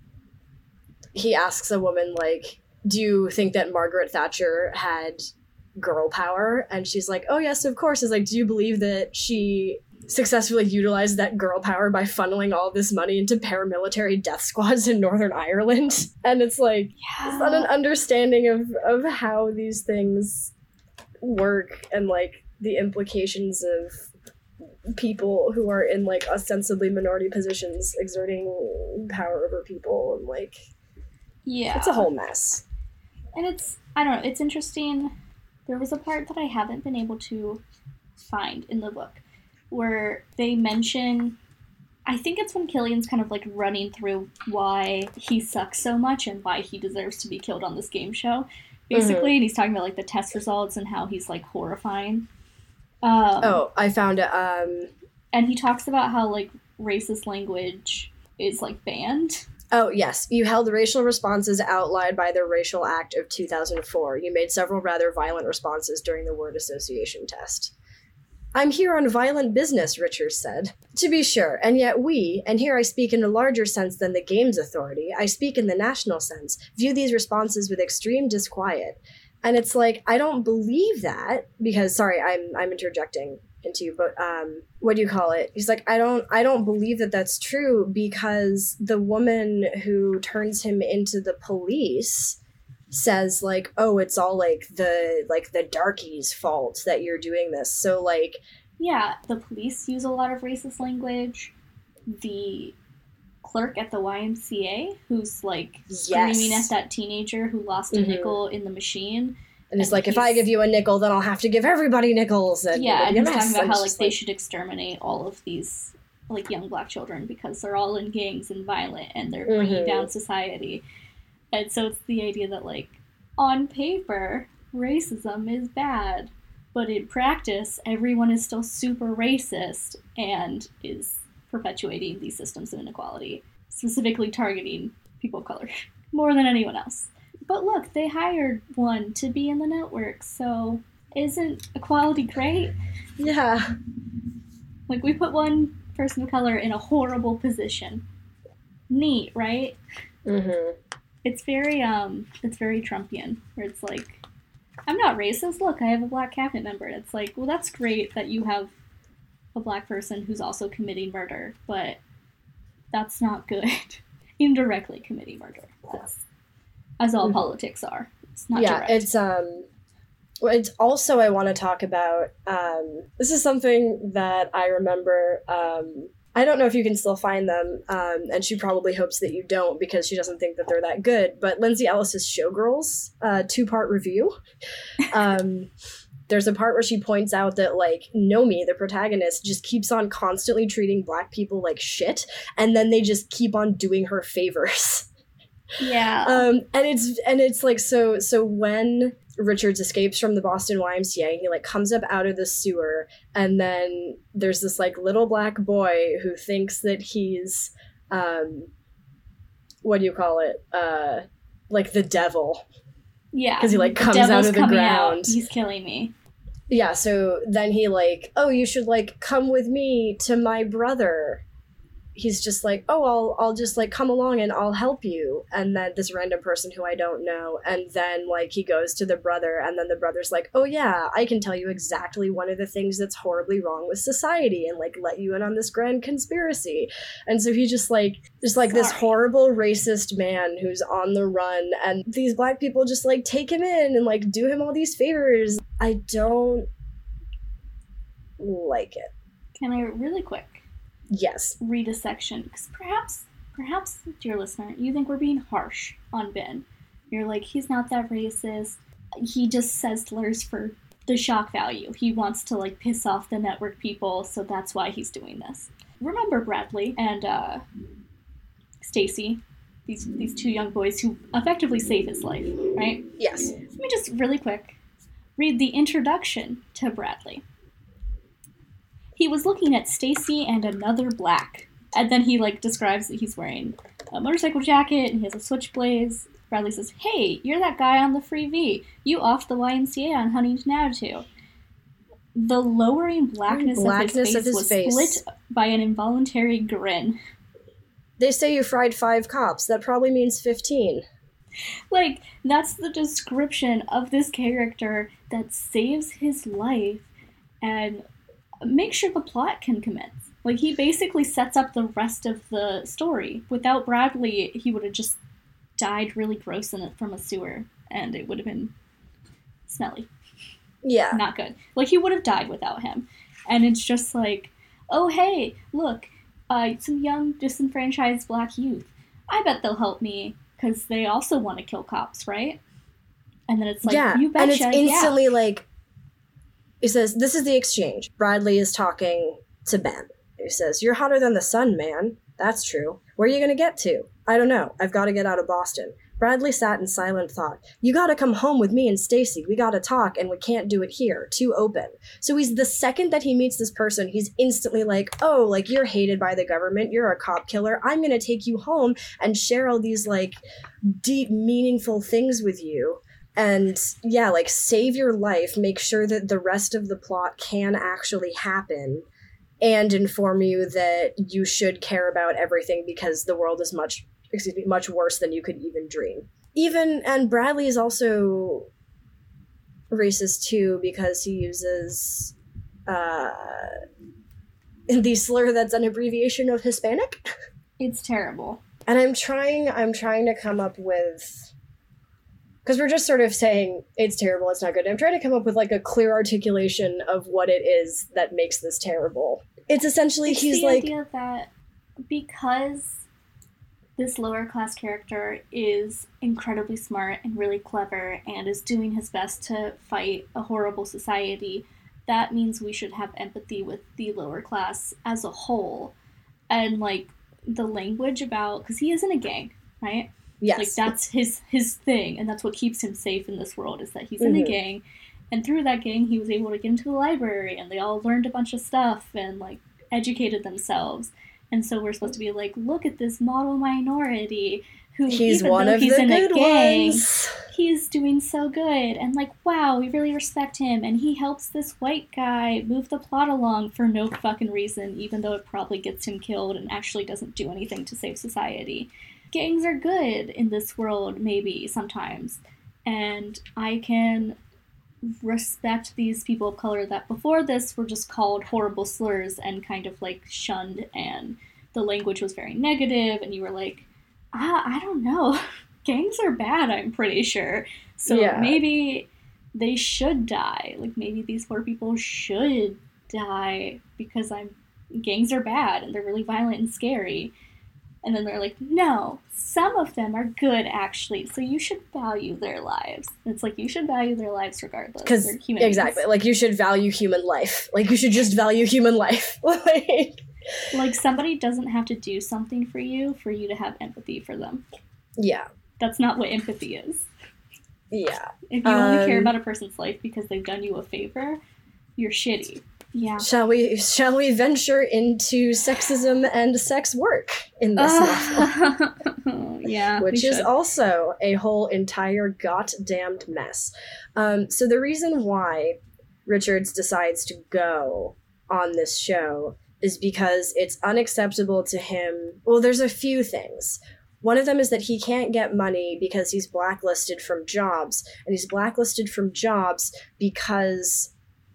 he asks a woman, like, do you think that Margaret Thatcher had girl power? And she's like, oh yes, of course. Is like, do you believe that she successfully utilized that girl power by funneling all this money into paramilitary death squads in Northern Ireland? And it's like, yeah. It's not an understanding of of how these things work and, like, the implications of people who are in, like, ostensibly minority positions exerting power over people, and, like, yeah, it's a whole mess. And it's, I don't know, it's interesting. There was a part that I haven't been able to find in the book where they mention, I think it's when Killian's kind of, like, running through why he sucks so much and why he deserves to be killed on this game show, basically, mm-hmm. and he's talking about, like, the test results and how he's, like, horrifying. Um, oh, I found it. Um... And he talks about how, like, racist language is, like, banned. Oh, yes. You held racial responses outlined by the Racial Act of two thousand four. You made several rather violent responses during the word association test. I'm here on violent business, Richards said. To be sure, and yet we, and here I speak in a larger sense than the Games Authority, I speak in the national sense, view these responses with extreme disquiet. And it's like, I don't believe that, because, sorry, I'm I'm interjecting into you, but um, what do you call it? He's like, I don't, I don't believe that that's true, because the woman who turns him into the police says, like, oh, it's all, like, the, like, the darkies' fault that you're doing this. So, like, yeah, the police use a lot of racist language. The clerk at the Y M C A who's, like, screaming Yes. at that teenager who lost a Mhm. nickel in the machine. And it's And like, if I he's- give you a nickel, then I'll have to give everybody nickels. And Yeah, it'll and be a he's talking mess. about And how, it's like, just they should exterminate all of these, like, young black children because they're all in gangs and violent and they're bringing Mhm. down society. And so it's the idea that, like, on paper, racism is bad, but in practice, everyone is still super racist and is perpetuating these systems of inequality, specifically targeting people of color more than anyone else. But look, they hired one to be in the network, so isn't equality great? Yeah. Like, we put one person of color in a horrible position. Neat, right? Mm-hmm. It's very, um, it's very Trumpian, where it's like, I'm not racist, look, I have a black cabinet member. And it's like, well, that's great that you have a black person who's also committing murder, but that's not good. Indirectly committing murder. That's, as all Mhm. politics are. It's not Yeah, direct. it's um well, it's also I want to talk about um this is something that I remember. um I don't know if you can still find them, um, and she probably hopes that you don't because she doesn't think that they're that good, but Lindsay Ellis's Showgirls uh two-part review. um There's a part where she points out that, like, Nomi, the protagonist, just keeps on constantly treating black people like shit, and then they just keep on doing her favors. Yeah. Um, and it's and it's like so so when Richards escapes from the Boston Y M C A, he like comes up out of the sewer, and then there's this like little black boy who thinks that he's um what do you call it? Uh like the devil. Yeah. 'Cause he, like, The comes out devil's of the coming ground. out. He's killing me. Yeah, so then he like, oh, you should like come with me to my brother. He's just like, oh, I'll I'll just like come along and I'll help you. And then this random person who I don't know, and then like he goes to the brother, and then the brother's like, oh yeah, I can tell you exactly one of the things that's horribly wrong with society, and like let you in on this grand conspiracy. And so he just like just like this Sorry. horrible racist man who's on the run, and these black people just like take him in and like do him all these favors. I don't like it. Can I, really quick, Yes. read a section? Because perhaps, perhaps, dear listener, you think we're being harsh on Ben. You're like, he's not that racist. He just says slurs for the shock value. He wants to, like, piss off the network people, so that's why he's doing this. Remember Bradley and uh, Stacy, these these two young boys who effectively save his life, right? Yes. Let me just really quick read the introduction to Bradley. He was looking at Stacy and another black. And then he, like, describes that he's wearing a motorcycle jacket and he has a switchblade. Bradley says, hey, you're that guy on the Free V. You off the Y M C A on Huntington Avenue. The lowering blackness, Blackness of his face of his was face. split by an involuntary grin. They say you fried five cops. That probably means fifteen. Like, that's the description of this character that saves his life and makes sure the plot can commence. Like, he basically sets up the rest of the story. Without Bradley, he would have just died really gross in it from a sewer, and it would have been smelly. Yeah. Not good. Like, he would have died without him. And it's just like, oh, hey, look, uh, some young, disenfranchised black youth. I bet they'll help me, because they also want to kill cops, right? And then it's like, yeah. you betcha, and it's instantly yeah. like, it says, this is the exchange. Bradley is talking to Ben. He says, you're hotter than the sun, man. That's true. Where are you going to get to? I don't know. I've got to get out of Boston. Bradley sat in silent thought. You gotta come home with me and Stacy. We gotta talk, and we can't do it here. Too open. So he's the second that he meets this person, he's instantly like, oh, like, you're hated by the government. You're a cop killer. I'm gonna take you home and share all these, like, deep, meaningful things with you. And, yeah, like, save your life. Make sure that the rest of the plot can actually happen. And inform you that you should care about everything because the world is much... excuse me, much worse than you could even dream. Even, and Bradley is also racist too because he uses uh, the slur that's an abbreviation of Hispanic. It's terrible. And I'm trying, I'm trying to come up with, because we're just sort of saying it's terrible, it's not good. I'm trying to come up with like a clear articulation of what it is that makes this terrible. It's essentially, It's he's the like, idea that because this lower class character is incredibly smart and really clever and is doing his best to fight a horrible society, that means we should have empathy with the lower class as a whole. And, like, the language about... Because he is in a gang, right? Yes. Like, that's his, his thing, and that's what keeps him safe in this world, is that he's in Mm-hmm. a gang. And through that gang, he was able to get into the library, and they all learned a bunch of stuff and, like, educated themselves. And so we're supposed to be like, look at this model minority who, He's even one though of he's the in good a gang, ones. he's doing so good. And, like, wow, we really respect him. And he helps this white guy move the plot along for no fucking reason, even though it probably gets him killed and actually doesn't do anything to save society. Gangs are good in this world, maybe, sometimes. And I can respect these people of color that before this were just called horrible slurs and kind of, like, shunned, and the language was very negative, and you were like, ah, I don't know. Gangs are bad, I'm pretty sure. So Yeah. maybe they should die. Like, maybe these poor people should die because I'm gangs are bad and they're really violent and scary. And then they're like, no, some of them are good, actually, so you should value their lives. And it's like, you should value their lives regardless. Because, They're human exactly, beings. like, you should value human life. Like, you should just value human life. Like, Like, somebody doesn't have to do something for you for you to have empathy for them. yeah, That's not what empathy is. yeah. If you only care Um, about a person's life because they've done you a favor, you're shitty. Yeah. Shall we, shall we venture into sexism and sex work in this novel? Uh, yeah, Which we is should. also a whole entire goddamned mess. Um, so the reason why Richards decides to go on this show is because it's unacceptable to him. Well, there's a few things. One of them is that he can't get money because he's blacklisted from jobs, and he's blacklisted from jobs because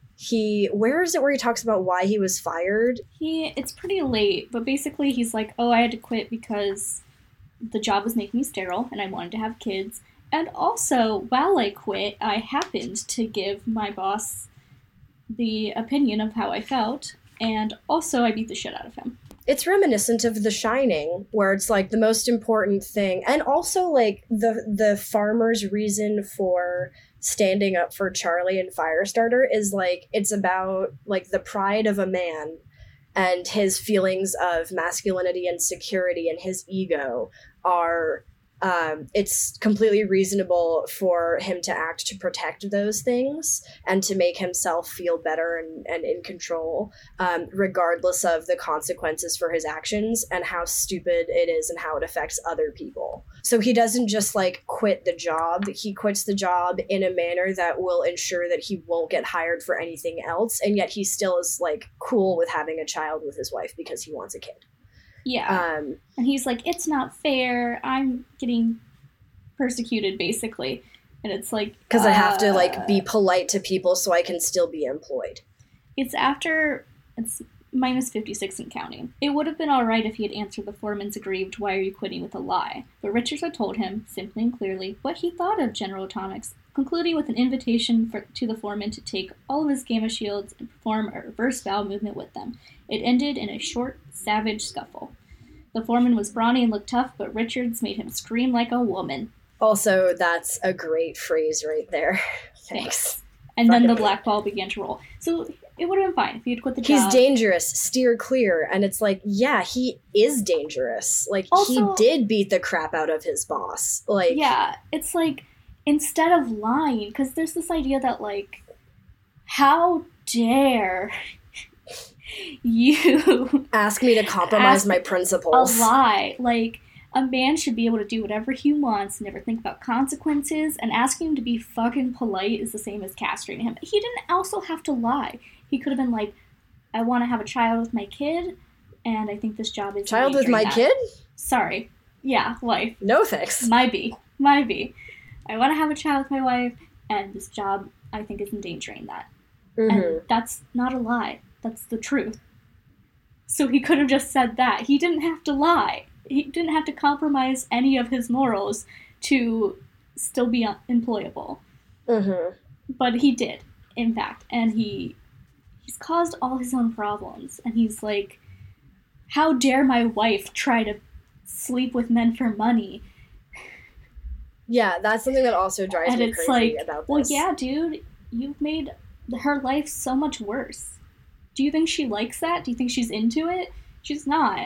he, where is it where he talks about why he was fired? He, it's pretty late, but basically he's like, oh, I had to quit because the job was making me sterile and I wanted to have kids. And also, while I quit, I happened to give my boss the opinion of how I felt, and also I beat the shit out of him. It's reminiscent of The Shining, where it's like the most important thing, and also like the the farmer's reason for standing up for Charlie and Firestarter is like it's about like the pride of a man and his feelings of masculinity and security and his ego are um, it's completely reasonable for him to act to protect those things and to make himself feel better and, and in control, um, regardless of the consequences for his actions and how stupid it is and how it affects other people. So he doesn't just like quit the job. He quits the job in a manner that will ensure that he won't get hired for anything else. And yet he still is like cool with having a child with his wife because he wants a kid. Yeah. Um, And he's like, it's not fair. I'm getting persecuted, basically. And it's like... because I have to uh, like be polite to people so I can still be employed. It's after... It's minus fifty-six and counting. It would have been alright if he had answered the foreman's aggrieved, why are you quitting, with a lie. But Richards had told him, simply and clearly, what he thought of General Atomics, concluding with an invitation for, to the foreman to take all of his gamma shields and perform a reverse bow movement with them. It ended in a short, savage scuffle. The foreman was brawny and looked tough, but Richards made him scream like a woman. Also, that's a great phrase right there. Thanks. And then the Fucking- black ball began to roll. So it would have been fine if he had quit the He's job. dangerous, steer clear. And it's like, yeah, he is dangerous. Like, Also- he did beat the crap out of his boss. Like, Yeah, it's like, instead of lying, because there's this idea that, like, how dare you ask me to compromise Ask my a principles. lie? Like, a man should be able to do whatever he wants, never think about consequences, and asking him to be fucking polite is the same as castrating him. He didn't also have to lie. He could have been like, I want to have a child with my kid, and I think this job is Child with endangering my that." kid? Sorry. Yeah, wife. No thanks. My be. My be. I want to have a child with my wife, and this job, I think, is endangering that. Mhm. And that's not a lie. That's the truth. So he could have just said that. He didn't have to lie. He didn't have to compromise any of his morals to still be un- employable. Mhm. But he did, in fact. And he he's caused all his own problems. And he's like, how dare my wife try to sleep with men for money. Yeah, that's something that also drives and me it's crazy like, about this. Well, yeah, dude, you've made her life so much worse. Do you think she likes that? Do you think she's into it? She's not.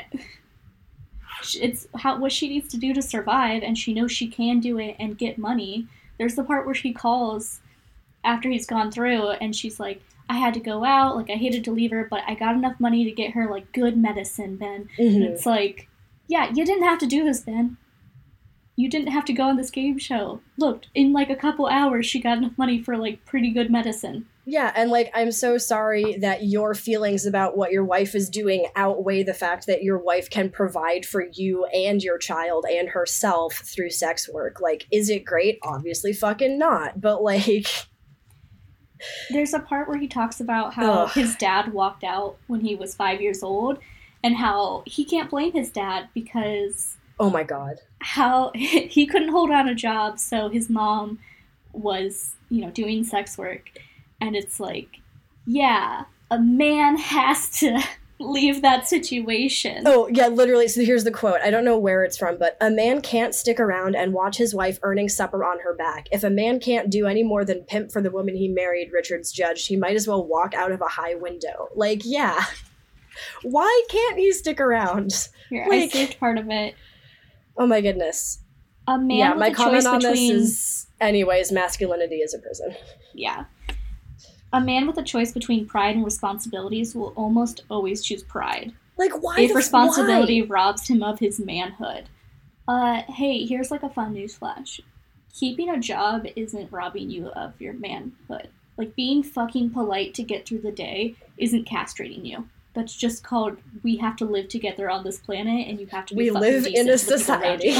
It's how what she needs to do to survive, and she knows she can do it and get money. There's the part where she calls after he's gone through, and she's like, I had to go out, like, I hated to leave her, but I got enough money to get her, like, good medicine, Ben. Mm-hmm. And it's like, yeah, you didn't have to do this, Ben. You didn't have to go on this game show. Look, in, like, a couple hours, she got enough money for, like, pretty good medicine. Yeah, and, like, I'm so sorry that your feelings about what your wife is doing outweigh the fact that your wife can provide for you and your child and herself through sex work. Like, is it great? Obviously fucking not. But, like... There's a part where he talks about how Ugh. his dad walked out when he was five years old, and how he can't blame his dad because... Oh my god. How he couldn't hold on a job, so his mom was, you know, doing sex work. And it's like, yeah, a man has to leave that situation. Oh, yeah, literally. So here's the quote. I don't know where it's from, but a man can't stick around and watch his wife earning supper on her back. If a man can't do any more than pimp for the woman he married, Richards judged, he might as well walk out of a high window. Like, yeah. Why can't he stick around? Here, like, I saved part of it. Oh my goodness. A man yeah, with my a comment choice on between... this is, anyways, masculinity is a prison. Yeah. A man with a choice between pride and responsibilities will almost always choose pride. Like, why? If the, responsibility why? robs him of his manhood. Uh, hey, here's like a fun newsflash. Keeping a job isn't robbing you of your manhood. Like, being fucking polite to get through the day isn't castrating you. That's just called, we have to live together on this planet, and you have to be we fucking live decent in a to the people around society. you.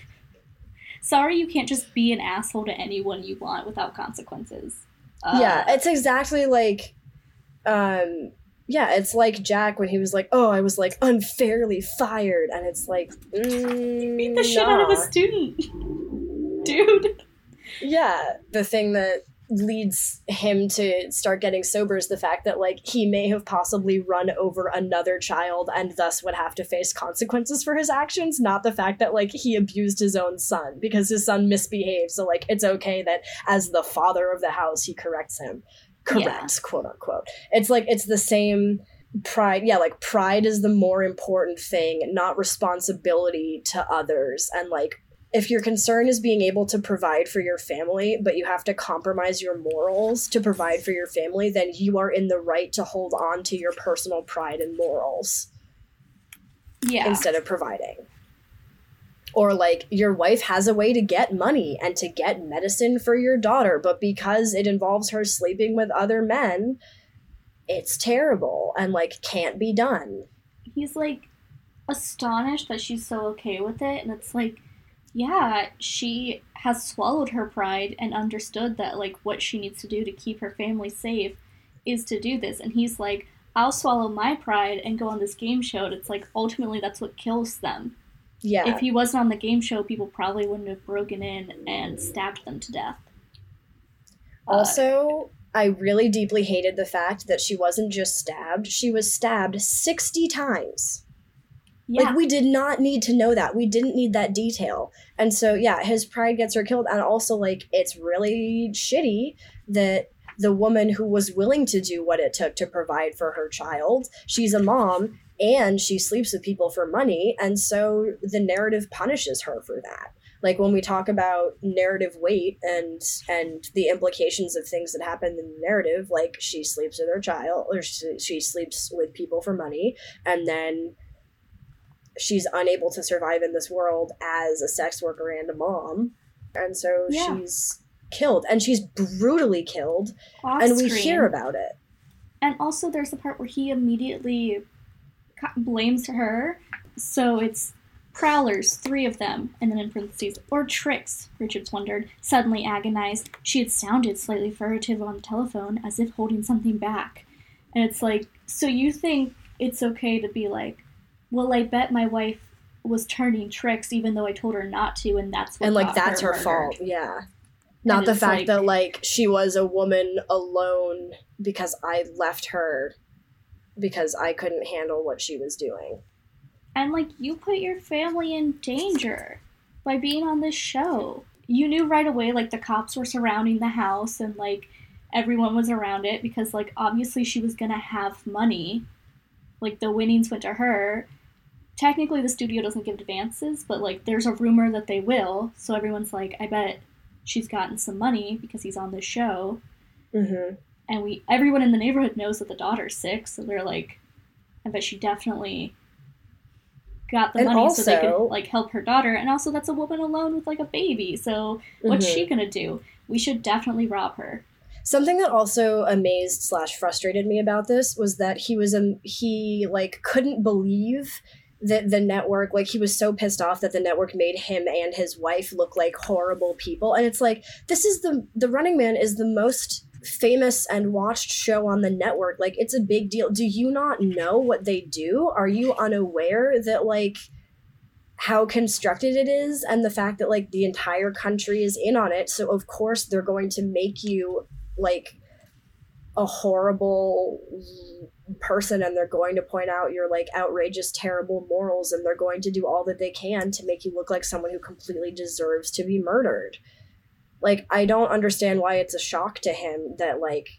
Sorry, you can't just be an asshole to anyone you want without consequences. Uh, yeah, it's exactly like, um, yeah, it's like Jack when he was like, oh, I was, like, unfairly fired, and it's like, mm, you beat the nah. shit out of a student, dude. Yeah, the thing that leads him to start getting sober is the fact that, like, he may have possibly run over another child and thus would have to face consequences for his actions, not the fact that, like, he abused his own son because his son misbehaved, so, like, it's okay that as the father of the house he corrects him. Corrects, yeah. Quote unquote. It's like, it's the same pride. Yeah, like, pride is the more important thing, not responsibility to others. And, like, if your concern is being able to provide for your family, but you have to compromise your morals to provide for your family, then you are in the right to hold on to your personal pride and morals. Yeah. Instead of providing. Or, like, your wife has a way to get money and to get medicine for your daughter, but because it involves her sleeping with other men, it's terrible and, like, can't be done. He's, like, astonished that she's so okay with it, and it's like, yeah, she has swallowed her pride and understood that, like, what she needs to do to keep her family safe is to do this. And he's like, I'll swallow my pride and go on this game show. And it's like, ultimately, that's what kills them. Yeah. If he wasn't on the game show, people probably wouldn't have broken in and stabbed them to death. Also, uh, I really deeply hated the fact that she wasn't just stabbed. She was stabbed sixty times. Yeah. Like, we did not need to know that. We didn't need that detail. And so, yeah, his pride gets her killed. And also, like, it's really shitty that the woman who was willing to do what it took to provide for her child, she's a mom, and she sleeps with people for money. And so the narrative punishes her for that. Like, when we talk about narrative weight and and the implications of things that happen in the narrative, like, she sleeps with her child, or she, she sleeps with people for money, and then she's unable to survive in this world as a sex worker and a mom. And so yeah. she's killed. And she's brutally killed. Off and we screen. Hear about it. And also there's the part where he immediately blames her. So it's prowlers, three of them. And then in parentheses, or tricks, Richards wondered, suddenly agonized. She had sounded slightly furtive on the telephone, as if holding something back. And it's like, so you think it's okay to be like, well, I bet my wife was turning tricks even though I told her not to, and that's what and like that's her, her fault. Yeah, not the fact like, that like she was a woman alone because I left her because I couldn't handle what she was doing. And, like, you put your family in danger by being on this show. You knew right away, like, the cops were surrounding the house and, like, everyone was around it because, like, obviously she was gonna have money. Like, the winnings went to her. Technically, the studio doesn't give advances, but, like, there's a rumor that they will. So everyone's like, I bet she's gotten some money because he's on this show. Mm-hmm. And we, everyone in the neighborhood knows that the daughter's sick, so they're like, I bet she definitely got the And money also, so they could, like, help her daughter. And also, that's a woman alone with, like, a baby, so what's mm-hmm. she gonna do? We should definitely rob her. Something that also amazed slash frustrated me about this was that he was, um, he, like, couldn't believe that the network, like, he was so pissed off that the network made him and his wife look like horrible people. And it's like, this is the, The Running Man is the most famous and watched show on the network. Like, it's a big deal. Do you not know what they do? Are you unaware that, like, how constructed it is and the fact that, like, the entire country is in on it? So of course they're going to make you, like, a horrible person, and they're going to point out your, like, outrageous, terrible morals, and they're going to do all that they can to make you look like someone who completely deserves to be murdered. Like, I don't understand why it's a shock to him that, like,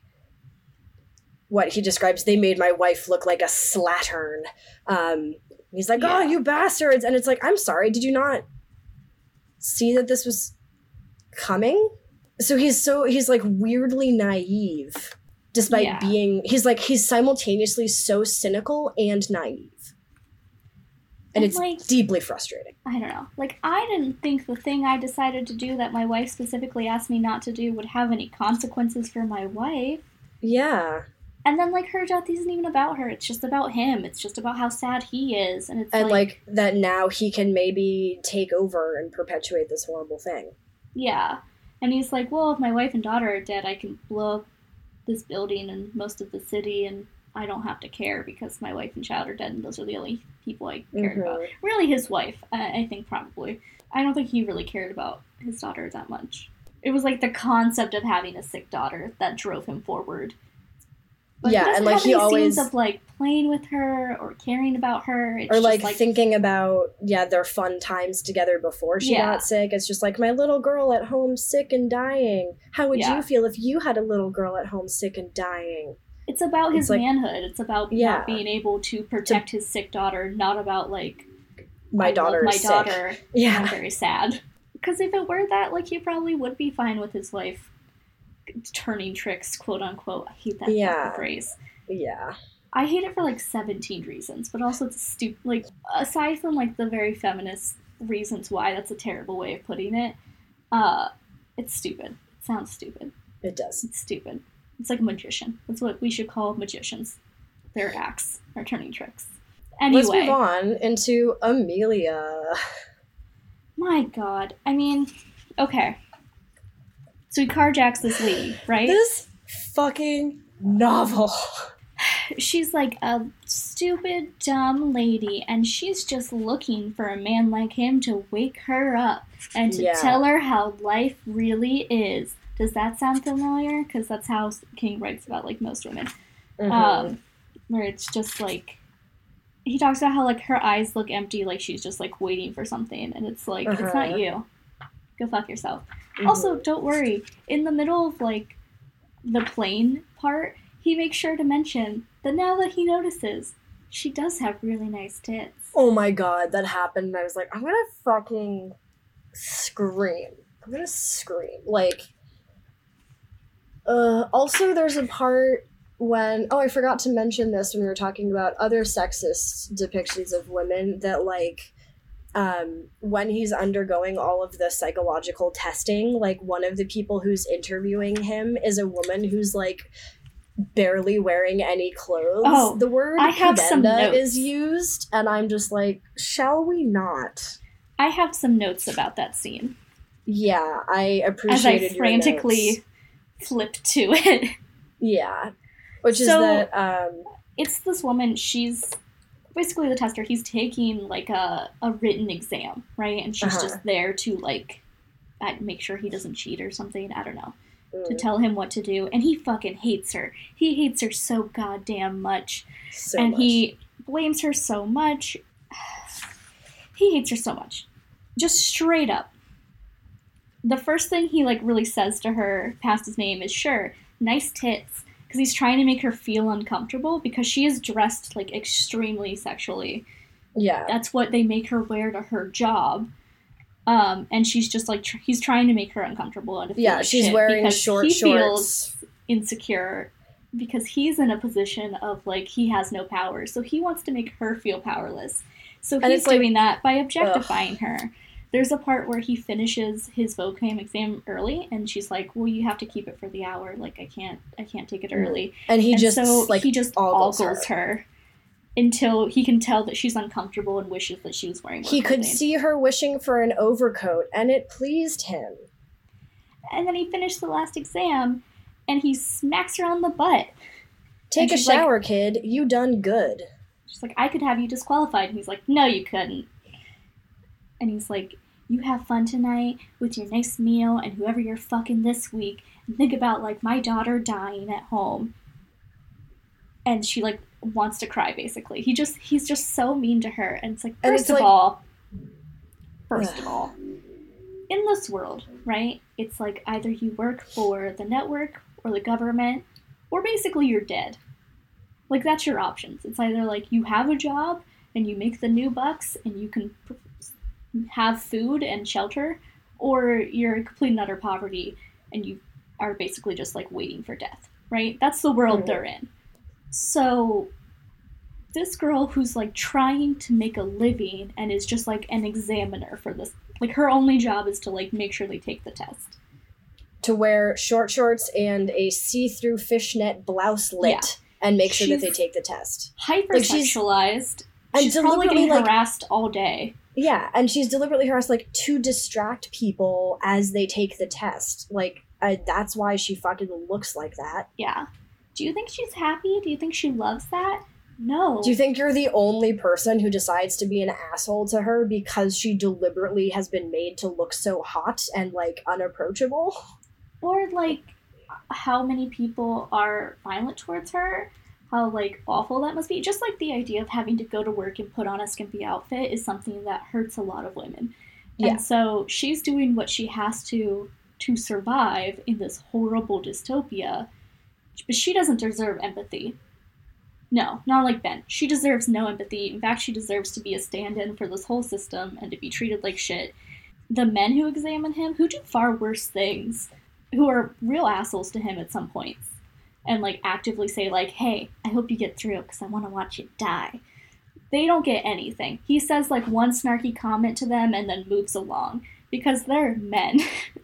what he describes, they made my wife look like a slattern. Um, he's like, yeah. Oh, you bastards. And it's like, I'm sorry, did you not see that this was coming? So he's so, he's, like, weirdly naive, despite yeah. being, he's, like, he's simultaneously so cynical and naive. And, and it's, like, deeply frustrating. I don't know. Like, I didn't think the thing I decided to do that my wife specifically asked me not to do would have any consequences for my wife. Yeah. And then, like, her death isn't even about her. It's just about him. It's just about how sad he is. And it's and, like... like, that now he can maybe take over and perpetuate this horrible thing. Yeah. And he's like, well, if my wife and daughter are dead, I can blow up this building and most of the city, and I don't have to care because my wife and child are dead, and those are the only people I cared mm-hmm. about. Really, his wife, I think, probably. I don't think he really cared about his daughter that much. It was, like, the concept of having a sick daughter that drove him forward. But yeah, he and, like, have he any always... scenes of, like, playing with her or caring about her. It's or, like, just, like, thinking about, yeah, their fun times together before she yeah. got sick. It's just like, my little girl at home sick and dying. How would yeah. you feel if you had a little girl at home sick and dying? It's about his it's like, manhood. It's about yeah. not being able to protect to, his sick daughter, not about, like, my I daughter my is daughter. Sick. Yeah. I'm very sad. Because if it were that, like, he probably would be fine with his wife turning tricks, quote unquote. I hate that yeah. phrase. Yeah. I hate it for, like, seventeen reasons, but also it's stupid. Like, aside from, like, the very feminist reasons why that's a terrible way of putting it, uh, it's stupid. It sounds stupid. It does. It's stupid. It's like a magician. That's what we should call magicians. Their acts are turning tricks. Anyway. Let's move on into Amelia. My God. I mean, okay. So he carjacks this lady, right? This fucking novel. She's like a stupid, dumb lady, and she's just looking for a man like him to wake her up and to yeah. tell her how life really is. Does that sound familiar? Because that's how King writes about, like, most women. Mm-hmm. Um, where it's just, like, he talks about how, like, her eyes look empty, like she's just, like, waiting for something, and it's like, uh-huh. it's not you. Go fuck yourself. Mm-hmm. Also, don't worry. In the middle of, like, the plane part, he makes sure to mention that now that he notices, she does have really nice tits. Oh my God, that happened, and I was like, I'm gonna fucking scream. I'm gonna scream. Like, uh, also there's a part when, oh, I forgot to mention this when we were talking about other sexist depictions of women, that, like, um, when he's undergoing all of the psychological testing, like, one of the people who's interviewing him is a woman who's, like, barely wearing any clothes. Oh, the word I have some notes. Is used, and I'm just like, shall we not? I have some notes about that scene. Yeah, I appreciated As I frantically your notes. Flipped to it. Yeah. Which so, is that, um... it's this woman, she's basically the tester. He's taking, like, a, a written exam, right? And she's uh-huh. just there to, like, make sure he doesn't cheat or something. I don't know. Mm. To tell him what to do. And he fucking hates her. He hates her so goddamn much. So and much. he blames her so much. he hates her so much. Just straight up. The first thing he, like, really says to her past his name is, sure, nice tits. Because he's trying to make her feel uncomfortable because she is dressed, like, extremely sexually. Yeah. That's what they make her wear to her job. Um, and she's just, like, tr- he's trying to make her uncomfortable. And to feel yeah, like she's shit wearing because short he shorts. Feels insecure because he's in a position of, like, he has no power. So he wants to make her feel powerless. So he's doing like, that by objectifying ugh. her. There's a part where he finishes his vocab exam early, and she's like, well, you have to keep it for the hour. Like, I can't I can't take it early. And he and just, so like, he just ogles, ogles her. her. Until he can tell that she's uncomfortable and wishes that she was wearing more He clothing. could see her wishing for an overcoat, and it pleased him. And then he finished the last exam, and he smacks her on the butt. Take a shower, like, kid. You done good. She's like, I could have you disqualified. And he's like, no, you couldn't. And he's like, you have fun tonight with your nice meal and whoever you're fucking this week. And think about, like, my daughter dying at home. And she, like, wants to cry, basically. He just, he's just so mean to her. And it's like, first it's of like, all, first ugh. of all, in this world, right, it's like either you work for the network or the government, or basically you're dead. Like, that's your options. It's either, like, you have a job and you make the new bucks and you can have food and shelter, or you're in complete and utter poverty and you are basically just, like, waiting for death, right? That's the world mm-hmm. they're in. So this girl who's, like, trying to make a living and is just, like, an examiner for this, like, her only job is to, like, make sure they take the test. To wear short shorts and a see-through fishnet blouse lit yeah. and make sure she's that they take the test. Hypersexualized. Like she's, she's probably getting like, harassed all day. Yeah, and she's deliberately harassed, like, to distract people as they take the test. Like, I, that's why she fucking looks like that. Yeah. Do you think she's happy? Do you think she loves that? No. Do you think you're the only person who decides to be an asshole to her because she deliberately has been made to look so hot and, like, unapproachable? Or, like, how many people are violent towards her? How, like, awful that must be. Just, like, the idea of having to go to work and put on a skimpy outfit is something that hurts a lot of women. Yeah. And so she's doing what she has to to survive in this horrible dystopia. But she doesn't deserve empathy. No, not like Ben. She deserves no empathy. In fact, she deserves to be a stand-in for this whole system and to be treated like shit. The men who examine him, who do far worse things, who are real assholes to him at some points, and, like, actively say, like, hey, I hope you get through because I want to watch you die. They don't get anything. He says, like, one snarky comment to them and then moves along because they're men.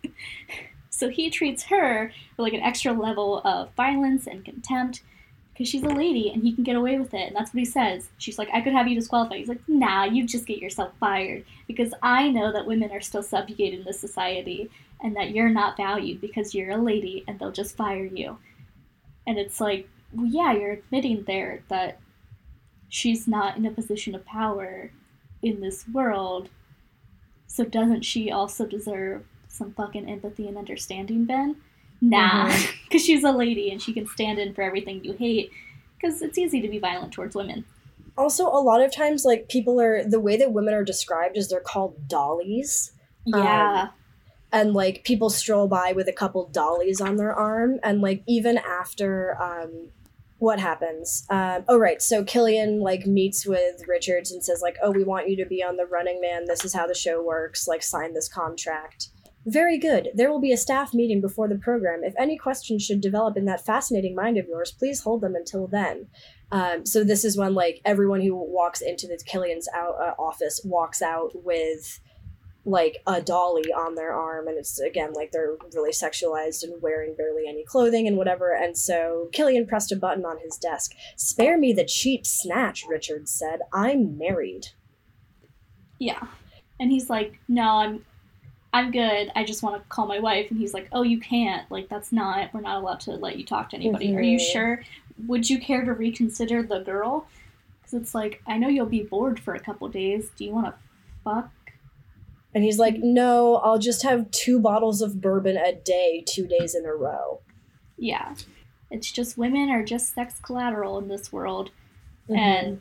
So he treats her with, like, an extra level of violence and contempt because she's a lady and he can get away with it. And that's what he says. She's like, I could have you disqualified. He's like, nah, you just get yourself fired because I know that women are still subjugated in this society and that you're not valued because you're a lady and they'll just fire you. And it's like, well, yeah, you're admitting there that she's not in a position of power in this world. So doesn't she also deserve some fucking empathy and understanding, Ben? Nah, because mm-hmm. she's a lady and she can stand in for everything you hate because it's easy to be violent towards women. Also, a lot of times, like, people are, the way that women are described is they're called dollies. Yeah. Um, and, like, people stroll by with a couple dollies on their arm. And, like, even after, um, what happens? Um, oh, right. So Killian, like, meets with Richards and says, like, oh, we want you to be on the Running Man. This is how the show works. Like, sign this contract. Very good. There will be a staff meeting before the program. If any questions should develop in that fascinating mind of yours, please hold them until then. Um, so this is when, like, everyone who walks into the Killian's out, uh, office walks out with, like, a dolly on their arm, and it's, again, like, they're really sexualized and wearing barely any clothing and whatever, and so Killian pressed a button on his desk. Spare me the cheap snatch, Richards said. I'm married. Yeah. And he's like, no, I'm I'm good. I just want to call my wife. And he's like, oh, you can't. Like, that's not, we're not allowed to let you talk to anybody. Mm-hmm. Are you sure? Would you care to reconsider the girl? Because it's like, I know you'll be bored for a couple days. Do you want to fuck? And he's like, no, I'll just have two bottles of bourbon a day, two days in a row. Yeah. It's just women are just sex collateral in this world. Mm-hmm. And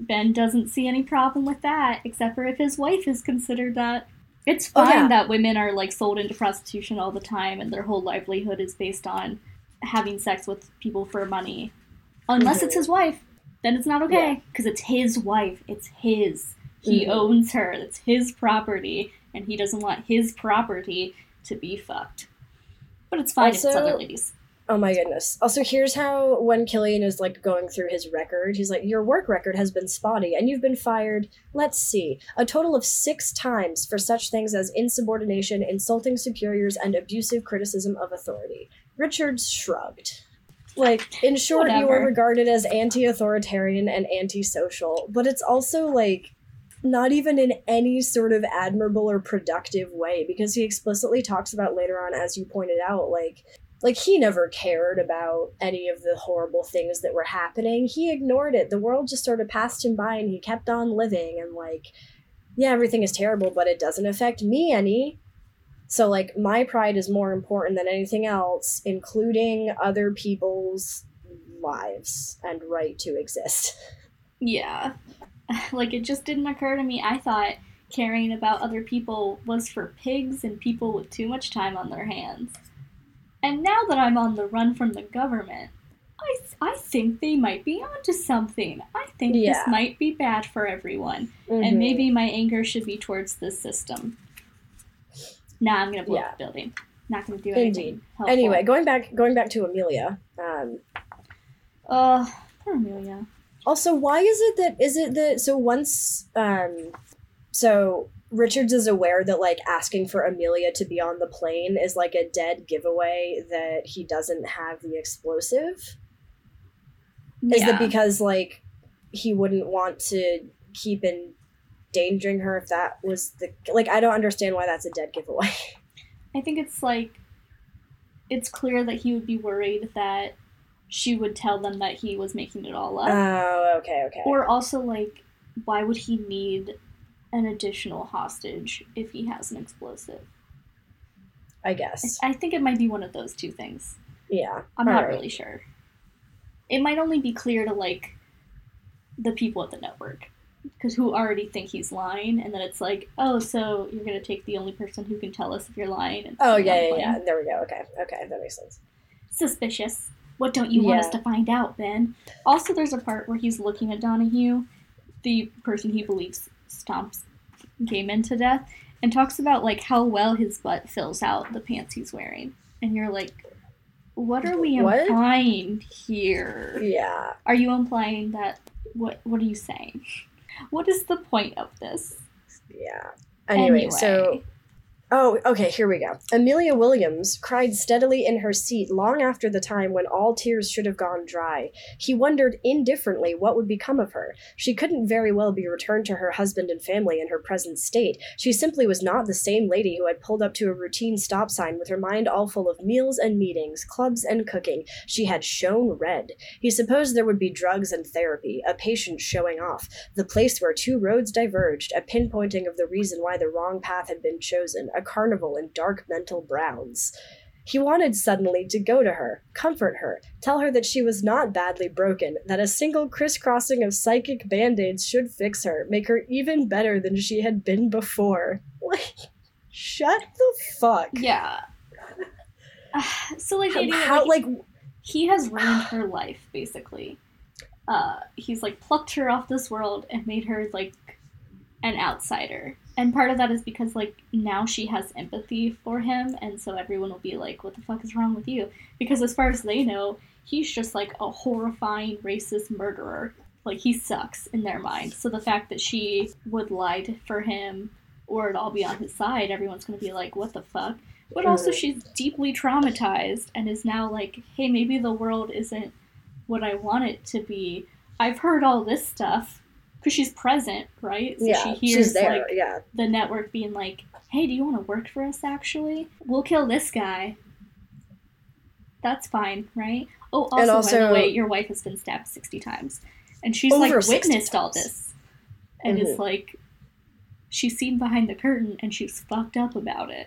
Ben doesn't see any problem with that, except for if his wife is considered that. It's fine oh, yeah. that women are, like, sold into prostitution all the time and their whole livelihood is based on having sex with people for money. Unless mm-hmm. it's his wife. Then it's not okay. Because yeah. it's his wife. It's his. He mm-hmm. owns her. It's his property. And he doesn't want his property to be fucked. But it's fine also, if it's other ladies. Oh my goodness. Also, here's how when Killian is, like, going through his record, he's like, your work record has been spotty, and you've been fired, let's see, a total of six times for such things as insubordination, insulting superiors, and abusive criticism of authority. Richards shrugged. Like, in short, Whatever. You are regarded as anti-authoritarian and anti-social, but it's also, like, not even in any sort of admirable or productive way, because he explicitly talks about later on, as you pointed out, like, Like, he never cared about any of the horrible things that were happening. He ignored it. The world just sort of passed him by, and he kept on living. And, like, yeah, everything is terrible, but it doesn't affect me any. So, like, my pride is more important than anything else, including other people's lives and right to exist. Yeah. Like, it just didn't occur to me. I thought caring about other people was for pigs and people with too much time on their hands. And now that I'm on the run from the government, I, I think they might be onto something. I think yeah. this might be bad for everyone. Mm-hmm. And maybe my anger should be towards this system. Nah, I'm going to blow yeah. up the building. Not going to do anything Indeed. Helpful. Anyway, going back going back to Amelia. Um, uh, poor Amelia. Also, why is it that, is it that, so once, um, so... Richards is aware that, like, asking for Amelia to be on the plane is, like, a dead giveaway that he doesn't have the explosive. Yeah. Is that because, like, he wouldn't want to keep endangering her if that was the... Like, I don't understand why that's a dead giveaway. I think it's, like, it's clear that he would be worried that she would tell them that he was making it all up. Oh, okay, okay. Or also, like, why would he need an additional hostage if he has an explosive? I guess. I think it might be one of those two things. Yeah. I'm not right. really sure. It might only be clear to, like, the people at the network. Because who already think he's lying, and then it's like, oh, so you're going to take the only person who can tell us if you're lying. And oh, yeah, yeah, yeah. There we go. Okay. Okay, that makes sense. Suspicious. What don't you yeah. want us to find out, Ben? Also, there's a part where he's looking at Donahue, the person he believes stomps Gaiman to death, and talks about, like, how well his butt fills out the pants he's wearing. And you're like, what are we what? implying here? Yeah. Are you implying that, what What are you saying? What is the point of this? Yeah. Anyway, anyway. so... Oh, okay, here we go. Amelia Williams cried steadily in her seat long after the time when all tears should have gone dry. He wondered indifferently what would become of her. She couldn't very well be returned to her husband and family in her present state. She simply was not the same lady who had pulled up to a routine stop sign with her mind all full of meals and meetings, clubs and cooking. She had shown red. He supposed there would be drugs and therapy, a patient showing off, the place where two roads diverged, a pinpointing of the reason why the wrong path had been chosen, a carnival in dark mental browns. He wanted suddenly to go to her, comfort her, tell her that she was not badly broken, that a single crisscrossing of psychic band-aids should fix her, make her even better than she had been before. Like, shut the fuck. Yeah. Uh, so, like, the idea how, that, like, like, he has ruined her life, basically. Uh, he's, like, plucked her off this world and made her, like, an outsider. And part of that is because, like, now she has empathy for him, and so everyone will be like, what the fuck is wrong with you? Because as far as they know, he's just, like, a horrifying, racist murderer. Like, he sucks in their mind. So the fact that she would lie for him, or it'd all be on his side, everyone's gonna be like, what the fuck? But also she's deeply traumatized, and is now like, hey, maybe the world isn't what I want it to be. I've heard all this stuff. Because she's present, right? So yeah, she hears, she's there, like, yeah. the network being like, hey, do you want to work for us, actually? We'll kill this guy. That's fine, right? Oh, also, also by the way, your wife has been stabbed sixty times. And she's, like, witnessed all this. And mm-hmm. is like, she's seen behind the curtain, and she's fucked up about it.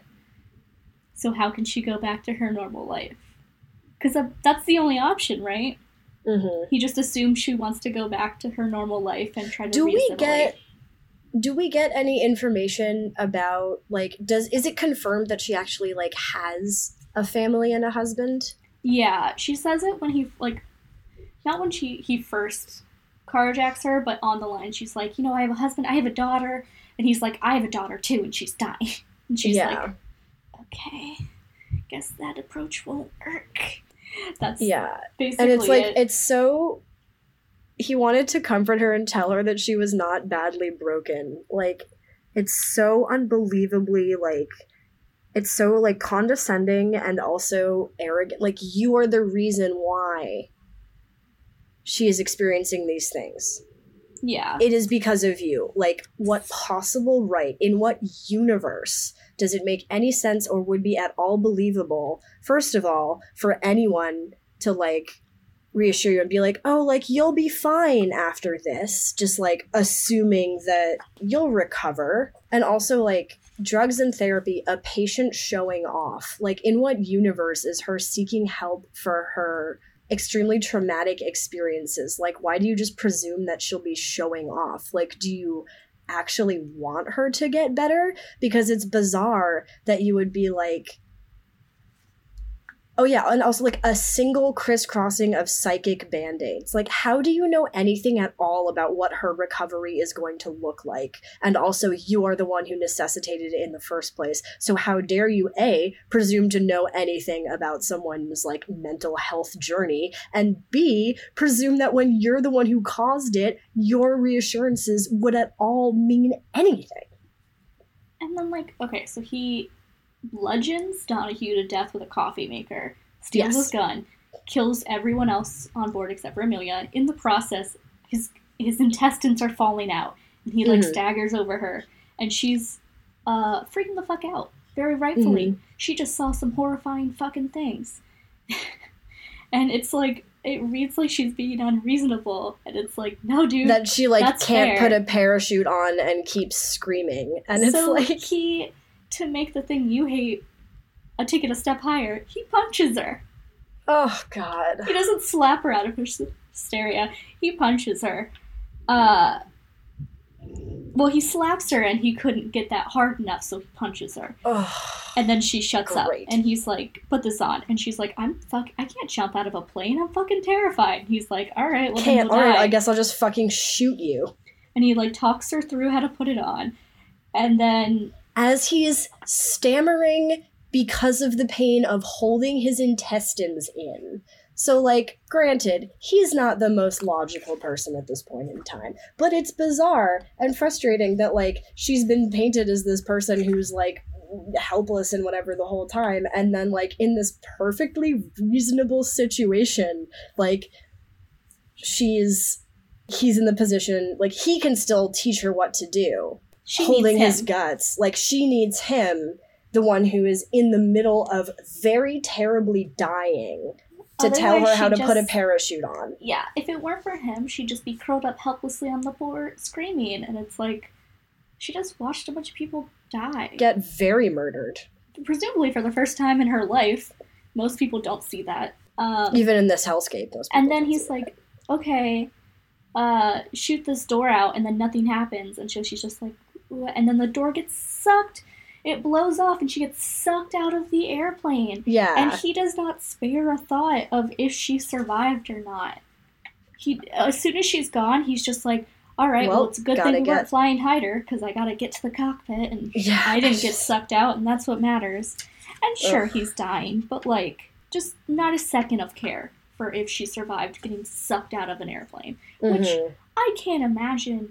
So how can she go back to her normal life? Because that's the only option, right? Mm-hmm. He just assumes she wants to go back to her normal life and try to do we re-assimilate. get do we get any information about, like, does is it confirmed that she actually, like, has a family and a husband? Yeah, she says it when he, like, not when she he first carjacks her, but on the line she's like, you know, I have a husband, I have a daughter, and he's like, I have a daughter too, and she's dying. And she's Yeah. like, okay, guess that approach won't work. That's Yeah. basically And it's like, it. it's so... He wanted to comfort her and tell her that she was not badly broken. Like, it's so unbelievably, like... It's so, like, condescending and also arrogant. Like, you are the reason why she is experiencing these things. Yeah. It is because of you. Like, what possible right, in what universe does it make any sense or would be at all believable, first of all, for anyone to, like, reassure you and be like, oh, like, you'll be fine after this, just, like, assuming that you'll recover. And also, like, drugs and therapy, a patient showing off. Like, in what universe is her seeking help for her extremely traumatic experiences? Like, why do you just presume that she'll be showing off? Like, do you actually want her to get better? Because it's bizarre that you would be like, oh yeah, and also, like, a single crisscrossing of psychic band-aids. Like, how do you know anything at all about what her recovery is going to look like? And also, you are the one who necessitated it in the first place. So how dare you, A, presume to know anything about someone's, like, mental health journey, and B, presume that when you're the one who caused it, your reassurances would at all mean anything. And then, like, okay, so he bludgeons Donahue to death with a coffee maker, steals Yes. his gun, kills everyone else on board except for Amelia. In the process, his his intestines are falling out, and he, like, Mhm. staggers over her, and she's uh, freaking the fuck out, very rightfully. Mhm. She just saw some horrifying fucking things. And it's like, it reads like she's being unreasonable, and it's like, no, dude. That she, like, that's can't fair. put a parachute on and keeps screaming. And it's so like... he, to make the thing you hate a take it a step higher, he punches her. Oh, God. He doesn't slap her out of her hysteria. He punches her. Uh, well, he slaps her, and he couldn't get that hard enough, so he punches her. Oh, And then she shuts Great. up, and he's like, put this on. And she's like, I'm fuck, I can't jump out of a plane. I'm fucking terrified. And he's like, all right, well, can't. then All you'll right, die. I guess I'll just fucking shoot you. And he, like, talks her through how to put it on. And then... As he's stammering because of the pain of holding his intestines in. So, like, granted, he's not the most logical person at this point in time, but it's bizarre and frustrating that, like, she's been painted as this person who's, like, helpless and whatever the whole time, and then, like, in this perfectly reasonable situation, like, she's... he's in the position, like, he can still teach her what to do. She holding needs his him. guts. Like, she needs him, the one who is in the middle of very terribly dying, to tell Otherwise, her how she to put a just- parachute on. Yeah, if it weren't for him, she'd just be curled up helplessly on the floor screaming, and it's like, she just watched a bunch of people die. Get very murdered. Presumably for the first time in her life. Most people don't see that. Um, Even in this hellscape. Most and people then don't he's see like, okay, uh, shoot this door out, and then nothing happens, and so she's just like, "What?" And then the door gets sucked, it blows off, and she gets sucked out of the airplane. that. Yeah. And he does not spare a thought of if she survived or not. He, as soon as she's gone, he's just like, all right, well, Well, it's a good gotta thing we weren't get- flying hider, because I gotta get to the cockpit, and Yeah. I didn't get sucked out, and that's what matters. And sure, Ugh. he's dying, but, like, just not a second of care for if she survived getting sucked out of an airplane. Which Mhm. I can't imagine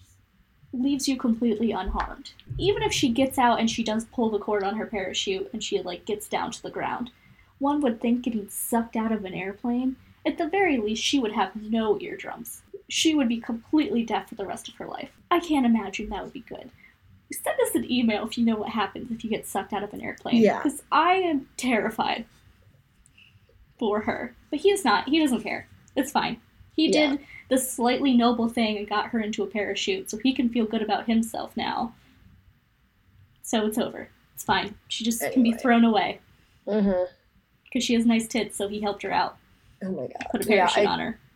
leaves you completely unharmed. Even if she gets out and she does pull the cord on her parachute and she, like, gets down to the ground, one would think getting sucked out of an airplane, at the very least, she would have no eardrums. She would be completely deaf for the rest of her life. I can't imagine that would be good. Send us an email if you know what happens if you get sucked out of an airplane. Yeah. Because I am terrified for her. But he is not. He doesn't care. It's fine. He Yeah. did the slightly noble thing and got her into a parachute, so he can feel good about himself now. So it's over. It's fine. She just can be Anyway. thrown away. Mhm. Because she has nice tits, so he helped her out. Oh my god. Put a Yeah, parachute I, on her.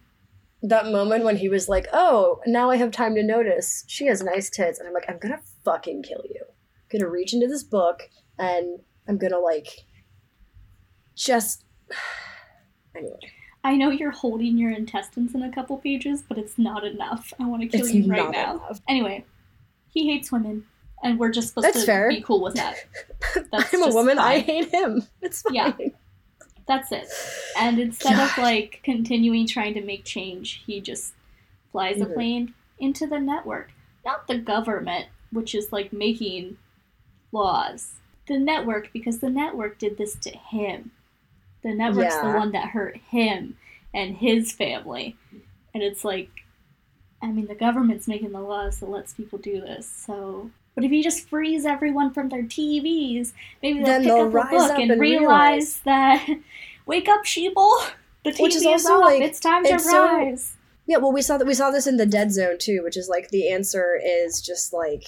that moment when he was like, oh, now I have time to notice. She has nice tits. And I'm like, I'm gonna fucking kill you. I'm gonna reach into this book and I'm gonna, like, just... Anyway. I know you're holding your intestines in a couple pages, but it's not enough. I want to kill it's you right now. Enough. Anyway, he hates women, and we're just supposed that's to fair. be cool with that. That's I'm a woman, fine. I hate him. It's fine. Yeah. That's it. And instead God. of, like, continuing trying to make change, he just flies mm-hmm. a plane into the network. Not the government, which is, like, making laws. The network, because the network did this to him. The network's yeah. the one that hurt him and his family. And it's like, I mean, the government's making the laws that lets people do this, so... But if you just freeze everyone from their T Vs, maybe they'll then pick they'll up a book up and, and realize, realize that, wake up, sheeple! The T V which is, is off, like, it's time to it's rise! So, yeah, well, we saw that we saw this in The Dead Zone, too, which is, like, the answer is just, like,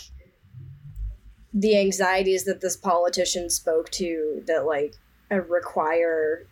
the anxieties that this politician spoke to that, like, uh, require...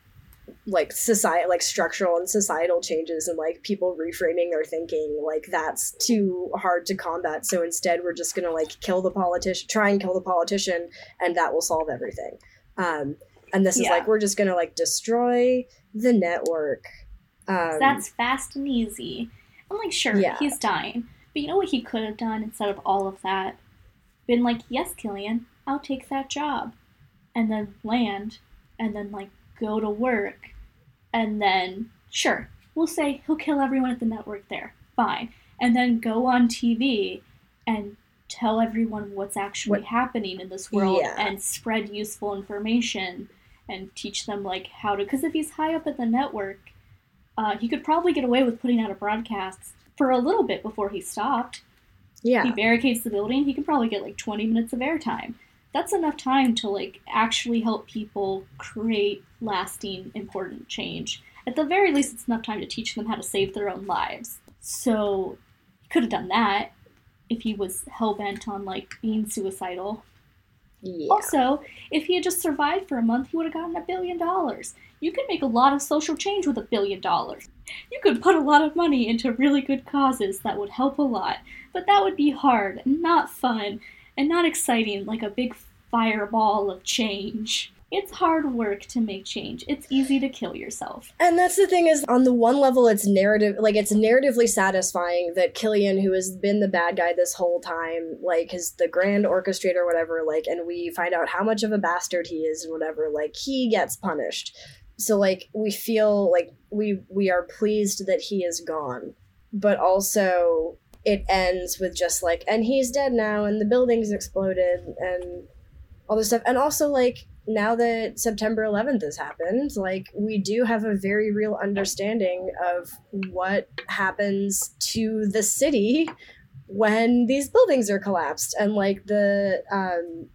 like society, like structural and societal changes and like people reframing their thinking, like that's too hard to combat. So instead we're just gonna like kill the politician, try and kill the politician, and that will solve everything. Um, and this yeah. is like, we're just gonna like destroy the network. Um, that's fast and easy. I'm like, sure, yeah. he's dying. But you know what he could have done instead of all of that? Been like, yes, Killian, I'll take that job. And then land, and then like go to work, and then, sure, we'll say he'll kill everyone at the network there. Fine. And then go on T V and tell everyone what's actually what? happening in this world yeah. and spread useful information and teach them, like, how to... Because if he's high up at the network, uh, he could probably get away with putting out a broadcast for a little bit before he stopped. Yeah. He barricades the building, he could probably get, like, twenty minutes of airtime. That's enough time to, like, actually help people create lasting, important change. At the very least, it's enough time to teach them how to save their own lives. So, he could have done that if he was hell-bent on, like, being suicidal. Yeah. Also, if he had just survived for a month, he would have gotten a billion dollars. You could make a lot of social change with a billion dollars. You could put a lot of money into really good causes that would help a lot. But that would be hard and not fun. And not exciting, like a big fireball of change. It's hard work to make change. It's easy to kill yourself. And that's the thing is, on the one level, it's narrative, like, it's narratively satisfying that Killian, who has been the bad guy this whole time, like, is the grand orchestrator or whatever, like, and we find out how much of a bastard he is and whatever, like, he gets punished. So, like, we feel like we we are pleased that he is gone. But also... it ends with just, like, and he's dead now, and the building's exploded, and all this stuff. And also, like, now that September eleventh has happened, like, we do have a very real understanding of what happens to the city when these buildings are collapsed, and, like, the, um,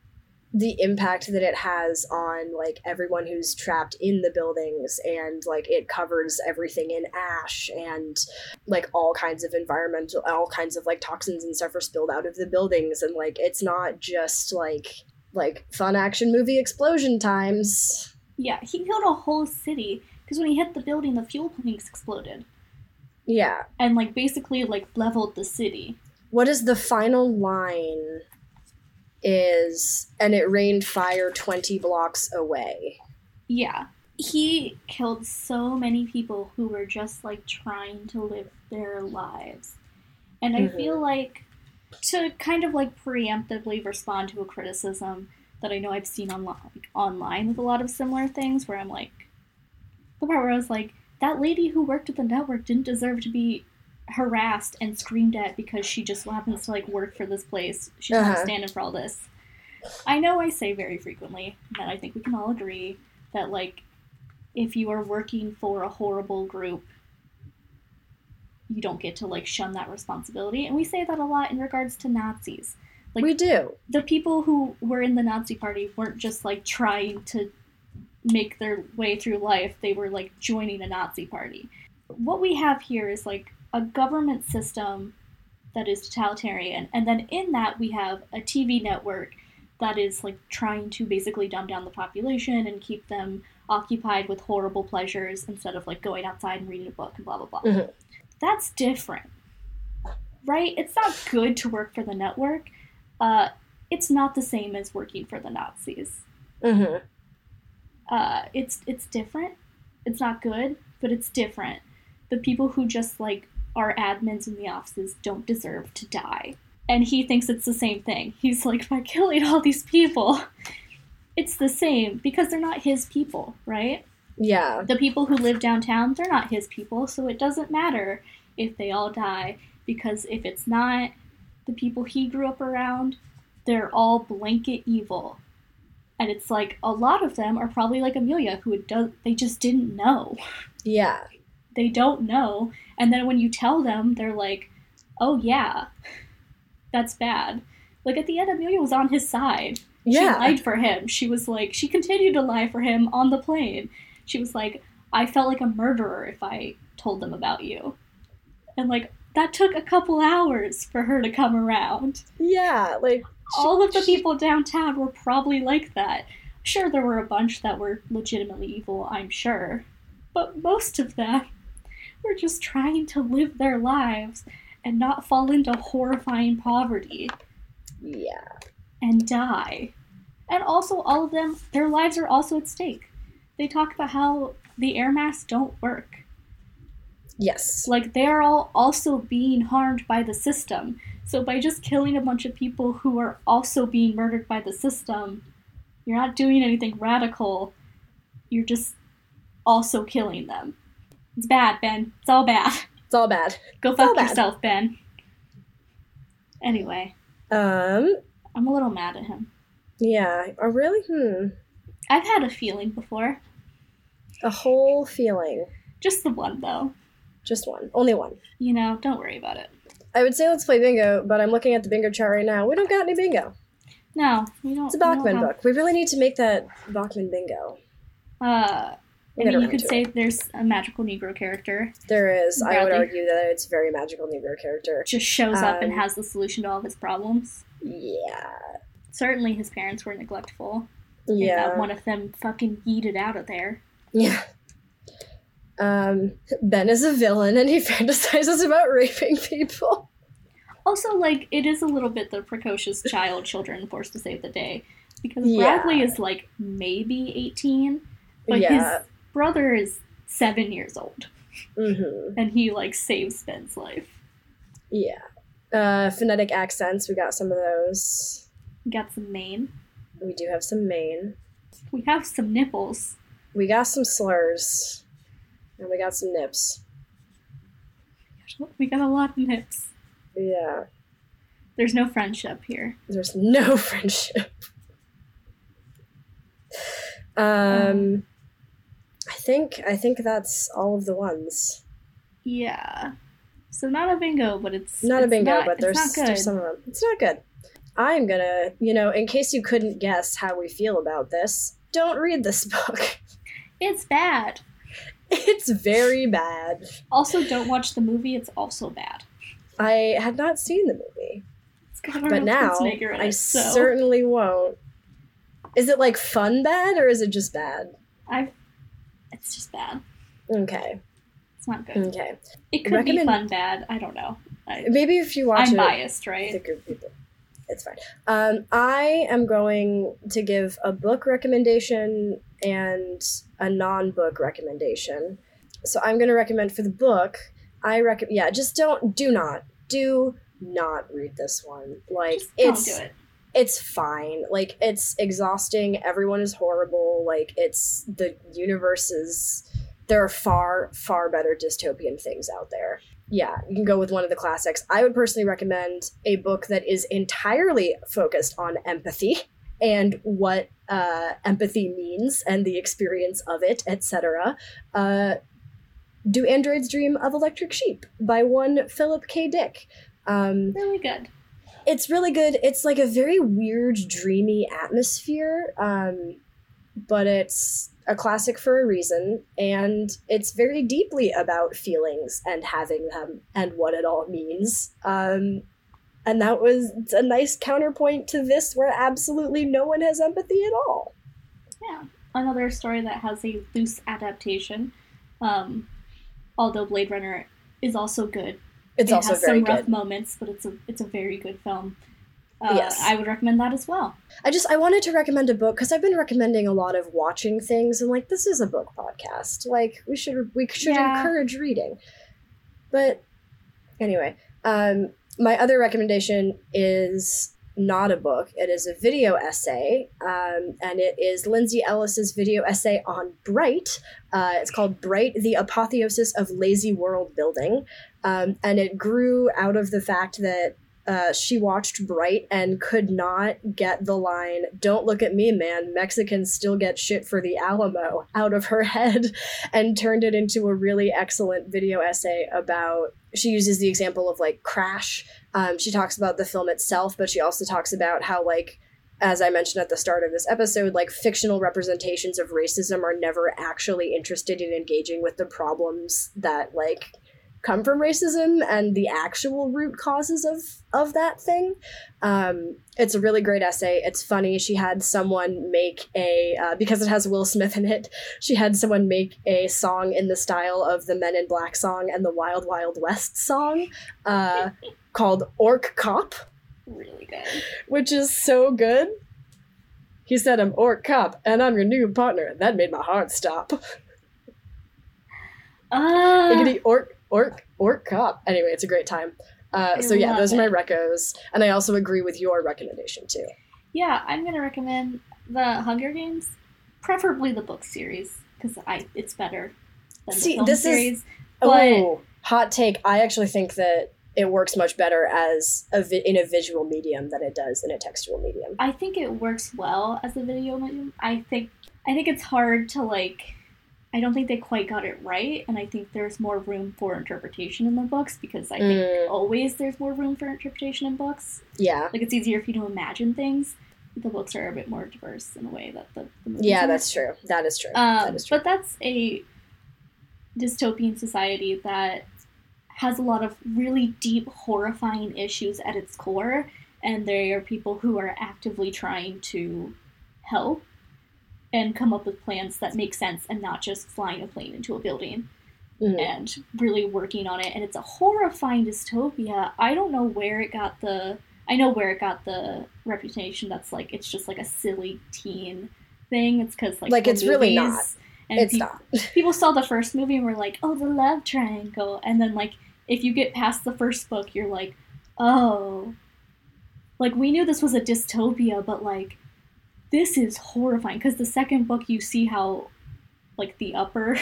the impact that it has on, like, everyone who's trapped in the buildings, and, like, it covers everything in ash, and, like, all kinds of environmental, all kinds of, like, toxins and stuff are spilled out of the buildings, and, like, it's not just, like, like, fun action movie explosion times. Yeah, he killed a whole city, because when he hit the building, the fuel tanks exploded. Yeah. And, like, basically, like, leveled the city. What is the final line... is, and it rained fire twenty blocks away. Yeah. He killed so many people who were just, like, trying to live their lives. And mm-hmm. I feel like, to kind of, like, preemptively respond to a criticism that I know I've seen on, like, online with a lot of similar things, where I'm like, the part where I was like, that lady who worked at the network didn't deserve to be harassed and screamed at because she just happens to, like, work for this place. She's uh-huh. not standing for all this. I know I say very frequently that I think we can all agree that, like, if you are working for a horrible group, you don't get to, like, shun that responsibility. And we say that a lot in regards to Nazis. Like, we do. The people who were in the Nazi party weren't just, like, trying to make their way through life. They were, like, joining a Nazi party. What we have here is, like, a government system that is totalitarian, and then in that we have a T V network that is, like, trying to basically dumb down the population and keep them occupied with horrible pleasures instead of like going outside and reading a book and blah blah blah. Mm-hmm. That's different, right? It's not good to work for the network. Uh, it's not the same as working for the Nazis. Mm-hmm. Uh, it's it's different. It's not good, but it's different. The people who just like are admins in the offices don't deserve to die. And he thinks it's the same thing. He's like, by killing all these people, it's the same because they're not his people, right? Yeah. The people who live downtown, they're not his people, so it doesn't matter if they all die, because if it's not the people he grew up around, they're all blanket evil. And it's like, a lot of them are probably like Amelia, who does, they just didn't know. Yeah. They don't know. And then when you tell them, they're like, oh yeah, that's bad. Like, at the end, Amelia was on his side. Yeah. She lied for him. She was like, she continued to lie for him on the plane. She was like, I felt like a murderer if I told them about you. And, like, that took a couple hours for her to come around. Yeah, like... All of the people downtown were probably like that. Sure, there were a bunch that were legitimately evil, I'm sure. But most of them were just trying to live their lives and not fall into horrifying poverty. Yeah. And die. And also, all of them, their lives are also at stake. They talk about how the air masks don't work. Yes. Like, they're all also being harmed by the system. So by just killing a bunch of people who are also being murdered by the system, you're not doing anything radical. You're just also killing them. It's bad, Ben. It's all bad. It's all bad. Go It's all fuck bad. yourself, Ben. Anyway. Um... I'm a little mad at him. Yeah. Oh, really? Hmm. I've had a feeling before. A whole feeling. Just the one, though. Just one. Only one. You know, don't worry about it. I would say let's play bingo, but I'm looking at the bingo chart right now. We don't got any bingo. No, we don't. It's a we don't Bachman have- book. We really need to make that Bachman bingo. Uh, We'll I get mean, you around could to say it. there's a magical Negro character. There is. I would Bradley. argue that it's a very magical Negro character. Just shows up and Um, has the solution to all of his problems. Yeah. Certainly his parents were neglectful. And that Yeah. one of them fucking yeeted out of there. Yeah. Um, Ben is a villain and he fantasizes about raping people. Also, like, it is a little bit the precocious child children forced to save the day. Because Yeah. Bradley is, like, maybe eighteen, but Yeah. his brother is seven years old. Mm-hmm. And he, like, saves Ben's life. Yeah. Uh, phonetic accents, we got some of those. We got some mane. We do have some Maine. We have some nipples. We got some slurs. And we got some nips. We got a lot of nips. Yeah. There's no friendship here. There's no friendship. Um, I think I think that's all of the ones. Yeah. So not a bingo, but it's Not a it's bingo, not- but it's there's not good. there's some of them. It's not good. I'm gonna, you know, in case you couldn't guess how we feel about this, don't read this book. It's bad. It's very bad. Also, don't watch the movie. It's also bad. I had not seen the movie, It's got but Arnold now Schwarzenegger in I it, so certainly won't. Is it like fun bad or is it just bad? I. It's just bad. Okay, It's not good. okay. It could be Recommend- fun bad. I don't know. I, Maybe if you watch I'm it, biased, right? with a group of people, it's fine. Um, I am going to give a book recommendation and a non-book recommendation. So I'm going to recommend for the book. I recommend, yeah, just don't, do not, do not read this one. Like Just don't it's, do it. it's fine. Like it's exhausting. Everyone is horrible. Like it's the universe is. There are far, far better dystopian things out there. Yeah, you can go with one of the classics. I would personally recommend a book that is entirely focused on empathy and what uh, empathy means and the experience of it, et cetera. Uh, Do Androids Dream of Electric Sheep by one Philip K. Dick. Um, Really good. it's really good. It's like a very weird, dreamy atmosphere, um, but it's a classic for a reason, and it's very deeply about feelings and having them and what it all means. Um, and that was a nice counterpoint to this, where absolutely no one has empathy at all. Yeah. another story that has a loose adaptation. Um, although Blade Runner is also good. It's it also has very some rough good. moments, but it's a it's a very good film. Uh, Yes. I would recommend that as well. I just, I wanted to recommend a book because I've been recommending a lot of watching things, and like, this is a book podcast. Like, we should, we should Yeah. encourage reading. But anyway, um, my other recommendation is not a book. It is a video essay, um, and it is Lindsay Ellis's video essay on Bright. Uh, it's called Bright, the Apotheosis of Lazy World Building. Um, and it grew out of the fact that uh, she watched Bright and could not get the line, "Don't look at me, man, Mexicans still get shit for the Alamo," out of her head, and turned it into a really excellent video essay about, she uses the example of like Crash. Um, she talks about the film itself, but she also talks about how, like, as I mentioned at the start of this episode, like, fictional representations of racism are never actually interested in engaging with the problems that, like, come from racism and the actual root causes of of that thing. Um, it's a really great essay. It's funny. She had someone make a, uh, because it has Will Smith in it, she had someone make a song in the style of the Men in Black song and the Wild Wild West song, uh, called Orc Cop. Really good. Which is so good. He said, "I'm Orc Cop, and I'm your new partner." That made my heart stop. Uh, Biggity Orc, Orc, Orc Cop. Anyway, it's a great time. Uh, I so yeah, love those are my it. recos, and I also agree with your recommendation too. Yeah, I'm going to recommend the Hunger Games, preferably the book series, because I it's better than the See, film this is- series. Oh, hot take. I actually think that it works much better as a vi- in a visual medium than it does in a textual medium. I think it works well as a video medium. I think I think it's hard to, like, I don't think they quite got it right, and I think there's more room for interpretation in the books, because I think Mm. always there's more room for interpretation in books. Yeah. Like, it's easier for you to imagine things. The books are a bit more diverse in a way that the, the movies Yeah, are. that's true. That is true. Um, that is true. but that's a dystopian society that has a lot of really deep, horrifying issues at its core, and there are people who are actively trying to help and come up with plans that make sense and not just flying a plane into a building Mhm. and really working on it. And it's a horrifying dystopia. I don't know where it got the... I know where it got the reputation that's like, it's just like a silly teen thing. It's because, like, Like, the it's really not. movies and It's peop- not. people saw the first movie and were like, oh, the love triangle. And then, like, if you get past the first book, you're like, oh. Like, we knew this was a dystopia, but, like, this is horrifying. Because the second book, you see how, like, the upper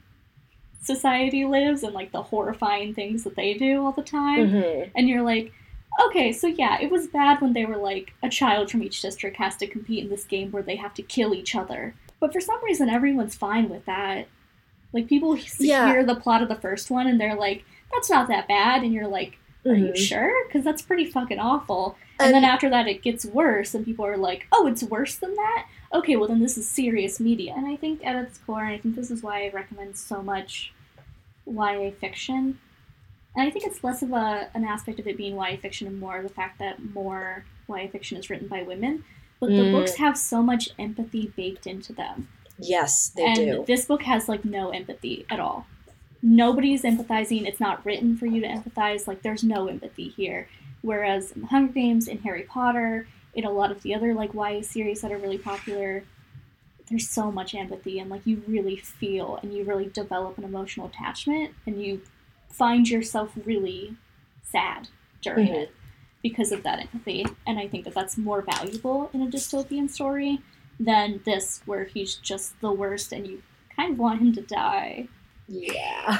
society lives and, like, the horrifying things that they do all the time. Mhm. And you're like, okay, so yeah, it was bad when they were like, a child from each district has to compete in this game where they have to kill each other. But for some reason, everyone's fine with that. Like, people s- Yeah. hear the plot of the first one and they're like, that's not that bad. And you're like, are you Mhm. sure? Because that's pretty fucking awful. And, And- then after that, it gets worse, and people are like, oh, it's worse than that? Okay, well, then this is serious media. And I think at its core, and I think this is why I recommend so much Y A fiction. And I think it's less of a an aspect of it being Y A fiction and more the fact that more Y A fiction is written by women. But the Mm. books have so much empathy baked into them. Yes, they and do. this book has, like, no empathy at all. Nobody's empathizing. It's not written for you to empathize. Like, there's no empathy here. Whereas in the Hunger Games, in Harry Potter, in a lot of the other, like, Y A series that are really popular, there's so much empathy, and, like, you really feel and you really develop an emotional attachment, and you find yourself really sad during Mhm. it because of that empathy. And I think that that's more valuable in a dystopian story than this, where he's just the worst and you kind of want him to die. Yeah.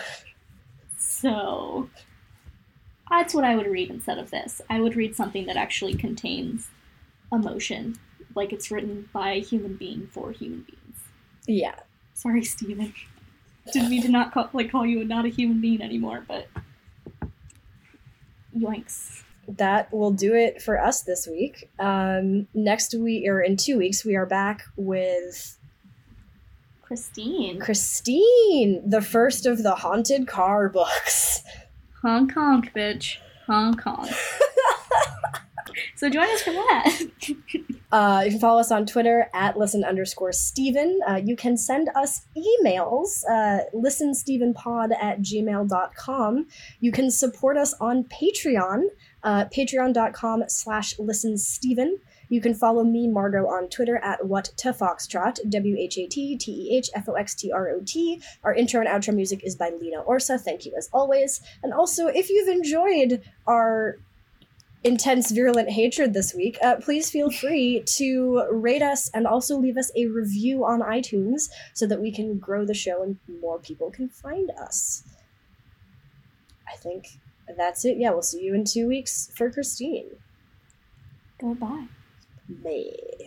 So that's what I would read instead of this. I would read something that actually contains emotion, like it's written by a human being for human beings. Yeah. Sorry, Steven. Didn't mean to not call, like call you not a human being anymore, but yoinks. That will do it for us this week. Um, next week, or in two weeks, we are back with Christine. Christine, the first of the Haunted Car books. Hong Kong, bitch. Hong Kong. So join us for that. Uh, you can follow us on Twitter at listen underscore Steven. Uh, you can send us emails, uh, listenstevenpod at gmail dot com. You can support us on Patreon, uh, patreon.com slash listensteven. You can follow me, Margot, on Twitter at whattofoxtrot, W H A T T E H F O X T R O T. Our intro and outro music is by Lena Orsa. Thank you as always. And also, if you've enjoyed our intense, virulent hatred this week, uh, please feel free to rate us and also leave us a review on iTunes so that we can grow the show and more people can find us. I think that's it. Yeah, we'll see you in two weeks for Christine. Goodbye. Bye.